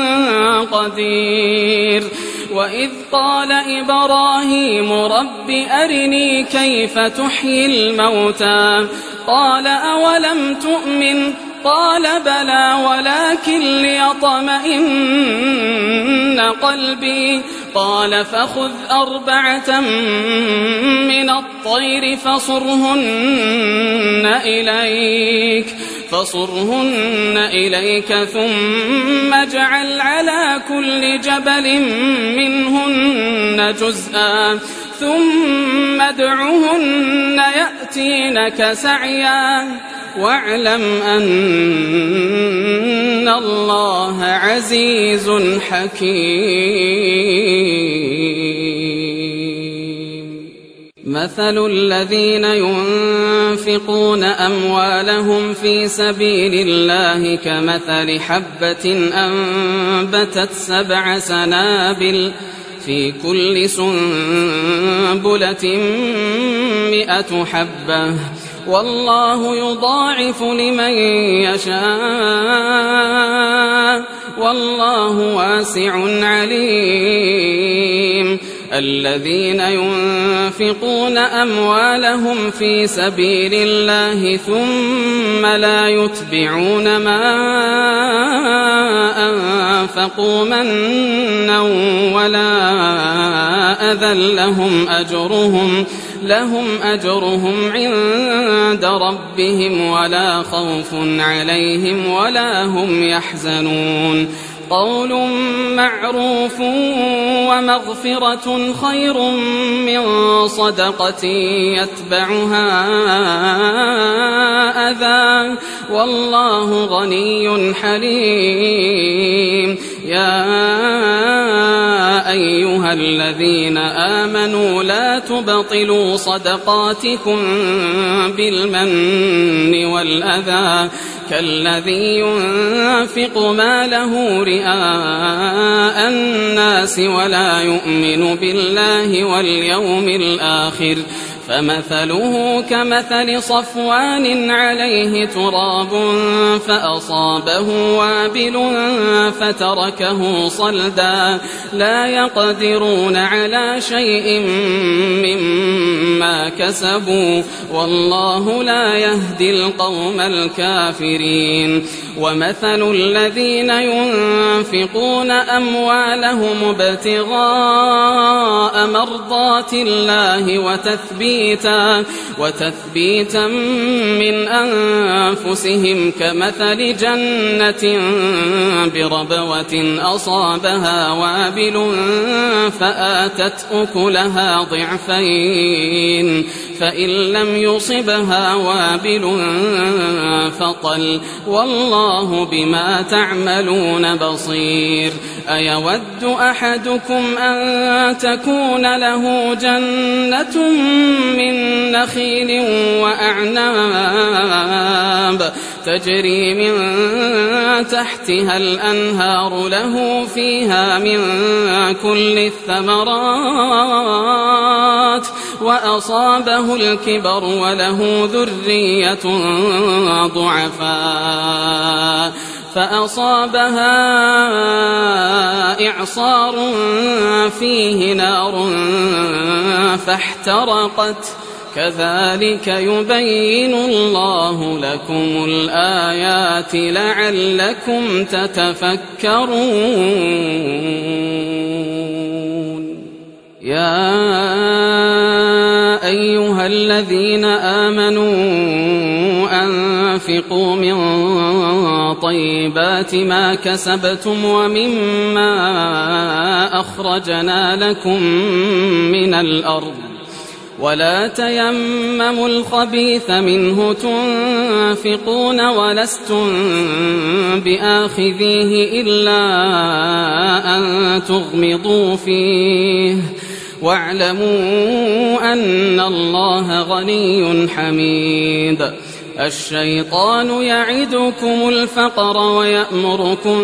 قدير وإذ قال إبراهيم رب أرني كيف تحيي الموتى قال أولم تؤمن قال بلى ولكن ليطمئن قلبي قال فخذ 4 من الطير فصرهن إليك ثم اجعل على كل جبل منهن جزءا ثم ادعهن يأتينك سعيا واعلم أن الله عزيز حكيم مثل الذين ينفقون أموالهم في سبيل الله كمثل حبة أنبتت 7 سنابل في كل سنبلة 100 حبة والله يضاعف لمن يشاء والله واسع عليم الذين ينفقون أموالهم في سبيل الله ثم لا يتبعون ما أنفقوا منا ولا أذى لهم أجرهم عند ربهم ولا خوف عليهم ولا هم يحزنون قول معروف ومغفرة خير من صدقة يتبعها أذى والله غني حليم يا أيها الذين آمنوا لا تبطلوا صدقاتكم بالمن والأذى كالذي ينفق ماله رئاء الناس ولا يؤمن بالله واليوم الآخر فمثله كمثل صفوان عليه تراب فأصابه وابل فتركه صلدا لا يقدرون على شيء مما كسبوا والله لا يهدي القوم الكافرين ومثل الذين ينفقون أموالهم ابتغاء مرضات الله وتثبيتا من أنفسهم كمثل جنة بربوة أصابها وابل فآتت أكلها ضعفين فإن لم يصبها وابل فطل والله بما تعملون بصير أيود أحدكم أن تكون له جنة من نخيل وأعناب تجري من تحتها الأنهار له فيها من كل الثمرات وأصابه الكبر وله ذرية ضعفاء فأصابها إعصار فيه نار فاحترقت كذلك يبين الله لكم الآيات لعلكم تتفكرون يا أيها الذين آمنوا أنفقوا من طيبات ما كسبتم ومما أخرجنا لكم من الأرض ولا تيمموا الخبيث منه تنفقون ولستم بآخذيه إلا أن تغمضوا فيه واعلموا أن الله غني حميد الشيطان يعدكم الفقر ويأمركم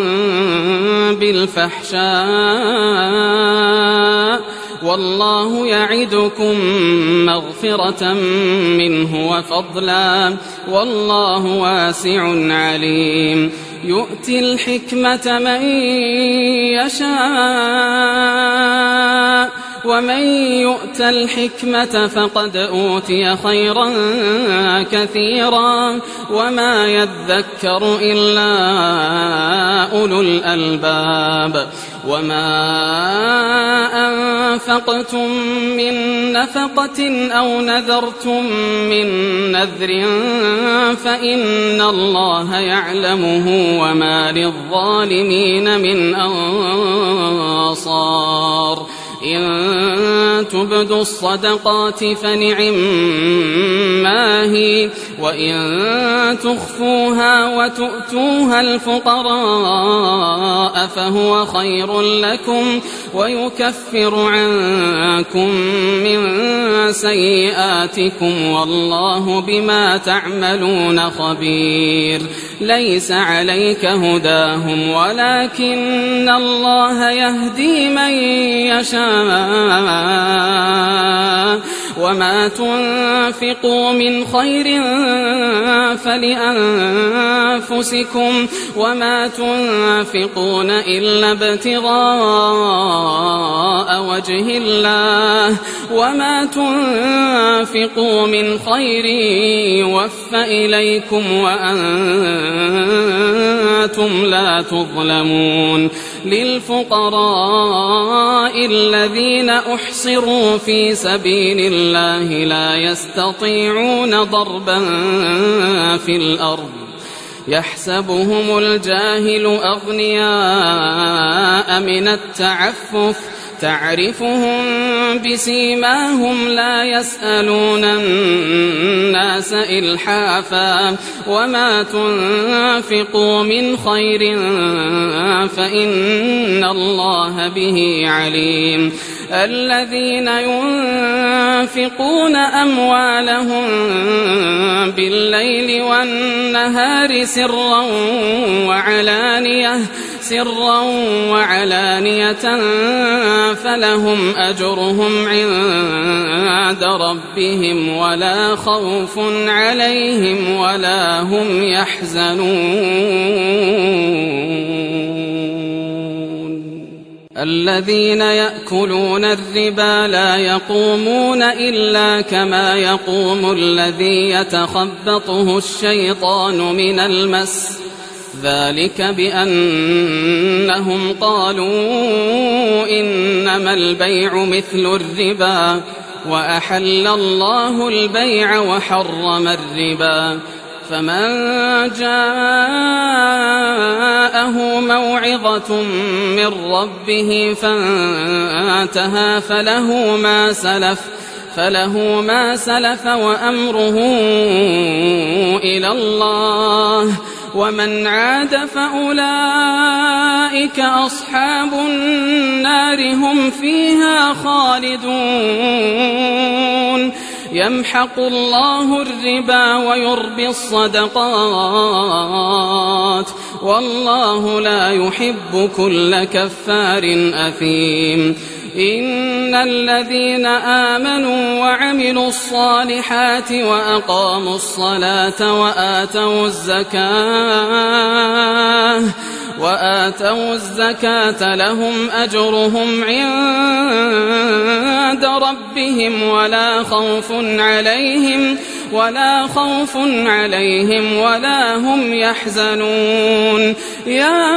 بالفحشاء والله يعدكم مغفرة منه وفضلا والله واسع عليم يؤتي الحكمة من يشاء ومن يؤت الحكمة فقد أوتي خيرا كثيرا وما يذكر إلا أولو الألباب وما أنفقتم من نفقة أو نذرتم من نذر فإن الله يعلمه وما للظالمين من أنصار إن تبدوا الصدقات فنعما هي وإن تخفوها وتؤتوها الفقراء فهو خير لكم ويكفر عنكم من سيئاتكم والله بما تعملون خبير ليس عليك هداهم ولكن الله يهدي من يشاء وما تنفقوا من خير فلأنفسكم وما تنفقون إلا ابتغاء وجه الله وما تنفقوا من خير يوفى إليكم وأنتم لا تظلمون للفقراء الذين أحصروا في سبيل الله لا يستطيعون ضربا في الأرض يحسبهم الجاهل أغنياء من التعفف تعرفهم بسيماهم لا يسألون الناس إلحافا وما تنفقوا من خير فإن الله به عليم الذين ينفقون أموالهم بالليل والنهار سرا وعلانية فلهم أجرهم عند ربهم ولا خوف عليهم ولا هم يحزنون الذين يأكلون الربا لا يقومون إلا كما يقوم الذي يتخبطه الشيطان من المس ذلك بأنهم قالوا إنما البيع مثل الربا وأحل الله البيع وحرم الربا فمن جاءه موعظة من ربه فانتهى فله ما سلف وأمره إلى الله ومن عاد فأولئك أصحاب النار هم فيها خالدون يمحق الله الربا ويربي الصدقات والله لا يحب كل كفار أثيم إن الذين آمنوا وعملوا الصالحات وأقاموا الصلاة وآتوا الزكاة لهم أجرهم عند ربهم ولا خوف عليهم ولا هم يحزنون يا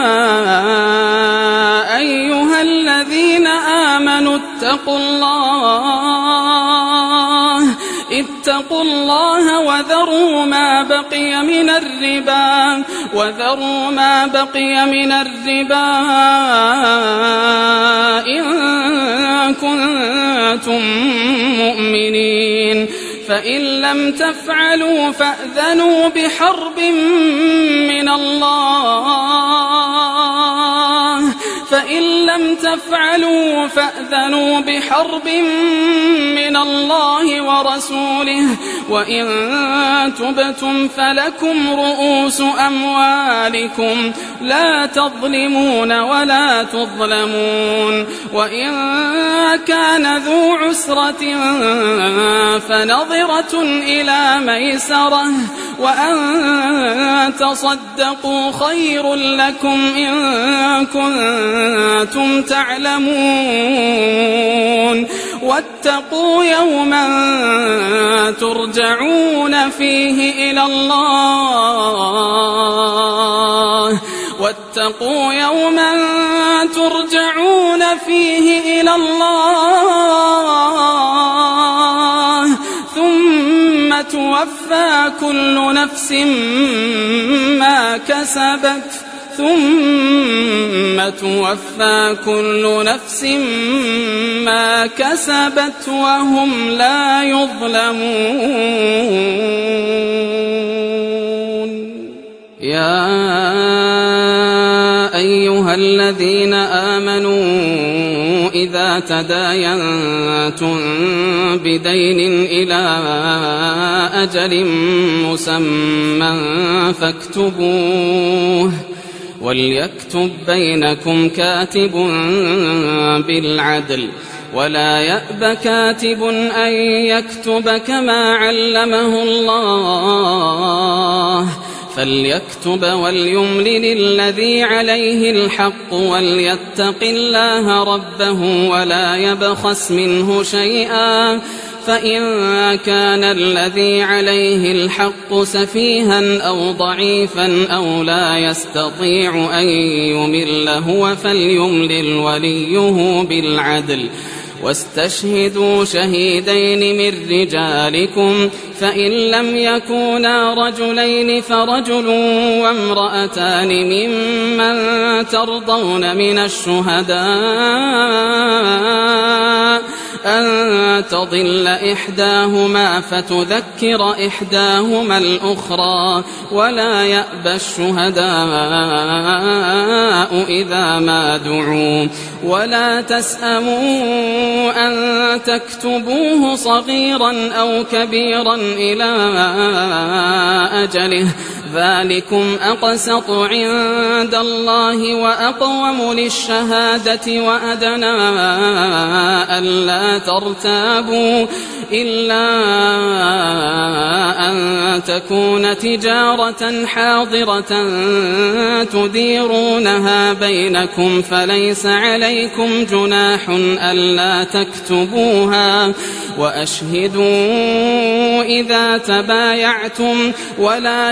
أيها الذين آمنوا اتقوا الله وذروا ما بقي من الربا إن كنتم مؤمنين فإن لم تفعلوا فأذنوا بحرب من الله ورسوله وإن تبتم فلكم رؤوس أموالكم لا تظلمون ولا تظلمون وإن كان ذو عسرة فنظرة إلى ميسرة وأن تصدقوا خير لكم إن كنتم تعلمون واتقوا يوما ترجعون فيه إلى الله ثم توفى كل نفس ما كسبت وهم لا يظلمون يا أيها الذين آمنوا إذا تداينتم بدين إلى أجل مسمى فاكتبوه وليكتب بينكم كاتب بالعدل ولا يأب كاتب أن يكتب كما علمه الله فليكتب وليملل الذي عليه الحق وليتق الله ربه ولا يبخس منه شيئا فإن كان الذي عليه الحق سفيها أو ضعيفا أو لا يستطيع أن يمل هو فليملل وليه بالعدل واستشهدوا شهيدين من رجالكم فإن لم يكونا رجلين فرجل وامرأتان ممن ترضون من الشهداء أن تضل إحداهما فتذكر إحداهما الأخرى ولا يأبى الشهداء إذا ما دعوا ولا تسأموا أن تكتبوه صغيرا أو كبيرا إلى أجله ذلكم أقسط عند الله وأقوم للشهادة وأدنى ألا ترتابوا إلا أن تكون تجارة حاضرة تديرونها بينكم فليس عليكم جناح ألا تكتبوها وأشهدوا إذا تبايعتم ولا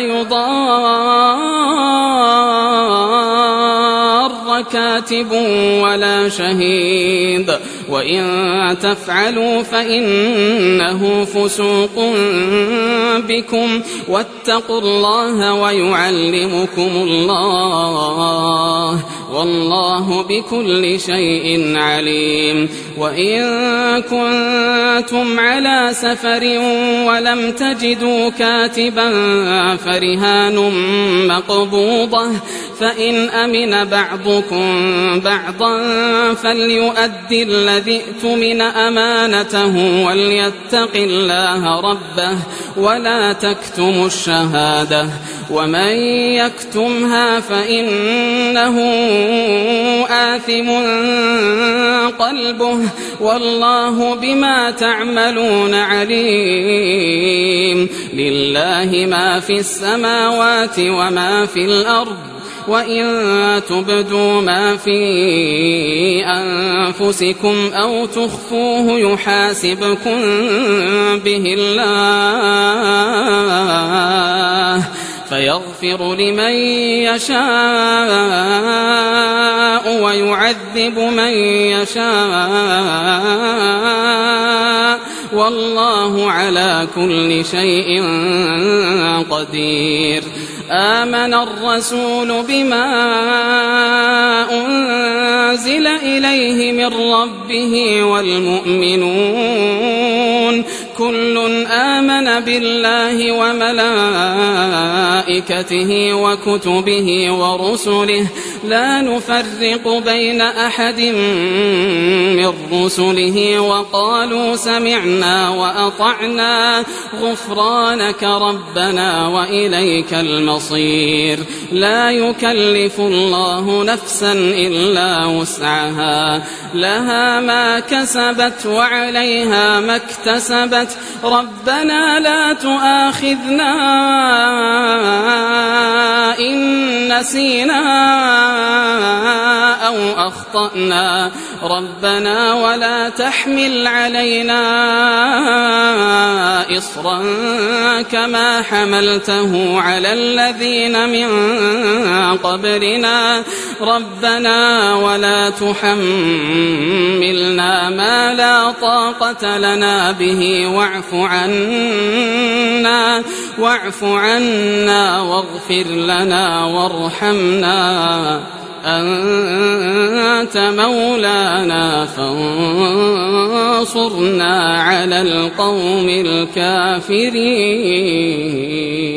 يضار كاتب ولا شهيد وإن تفعلوا فإنه فسوق بكم واتقوا الله ويعلمكم الله والله بكل شيء عليم وإن كنتم على سفر ولم تجدوا كاتبا فرهان مقبوضة فإن أمن بعضكم بعضا فليؤدي الذي اؤتمن أمانته وليتق الله ربه ولا تكتموا الشهادة ومن يكتمها فإنه آثم قلبه والله بما تعملون عليم لله ما في السماوات وما في الأرض وإن تبدوا ما في أنفسكم أو تخفوه يحاسبكم به الله فيغفر لمن يشاء ويعذب من يشاء والله على كل شيء قدير آمن الرسول بما أنزل إليه من ربه والمؤمنون كل آمن بالله وملائكته وكتبه ورسله لا نفرق بين أحد من رسله وقالوا سمعنا وأطعنا غفرانك ربنا وإليك المصير لا يكلف الله نفسا إلا وسعها لها ما كسبت وعليها ما اكتسبت ربنا لا تؤاخذنا إن نسينا أو أخطأنا ربنا ولا تحمل علينا إصرا كما حملته على الذين من قبلنا ربنا ولا تحملنا ما لا طاقة لنا به واعف عنا واغفر لنا وارحمنا أنت مولانا فانصرنا على القوم الكافرين.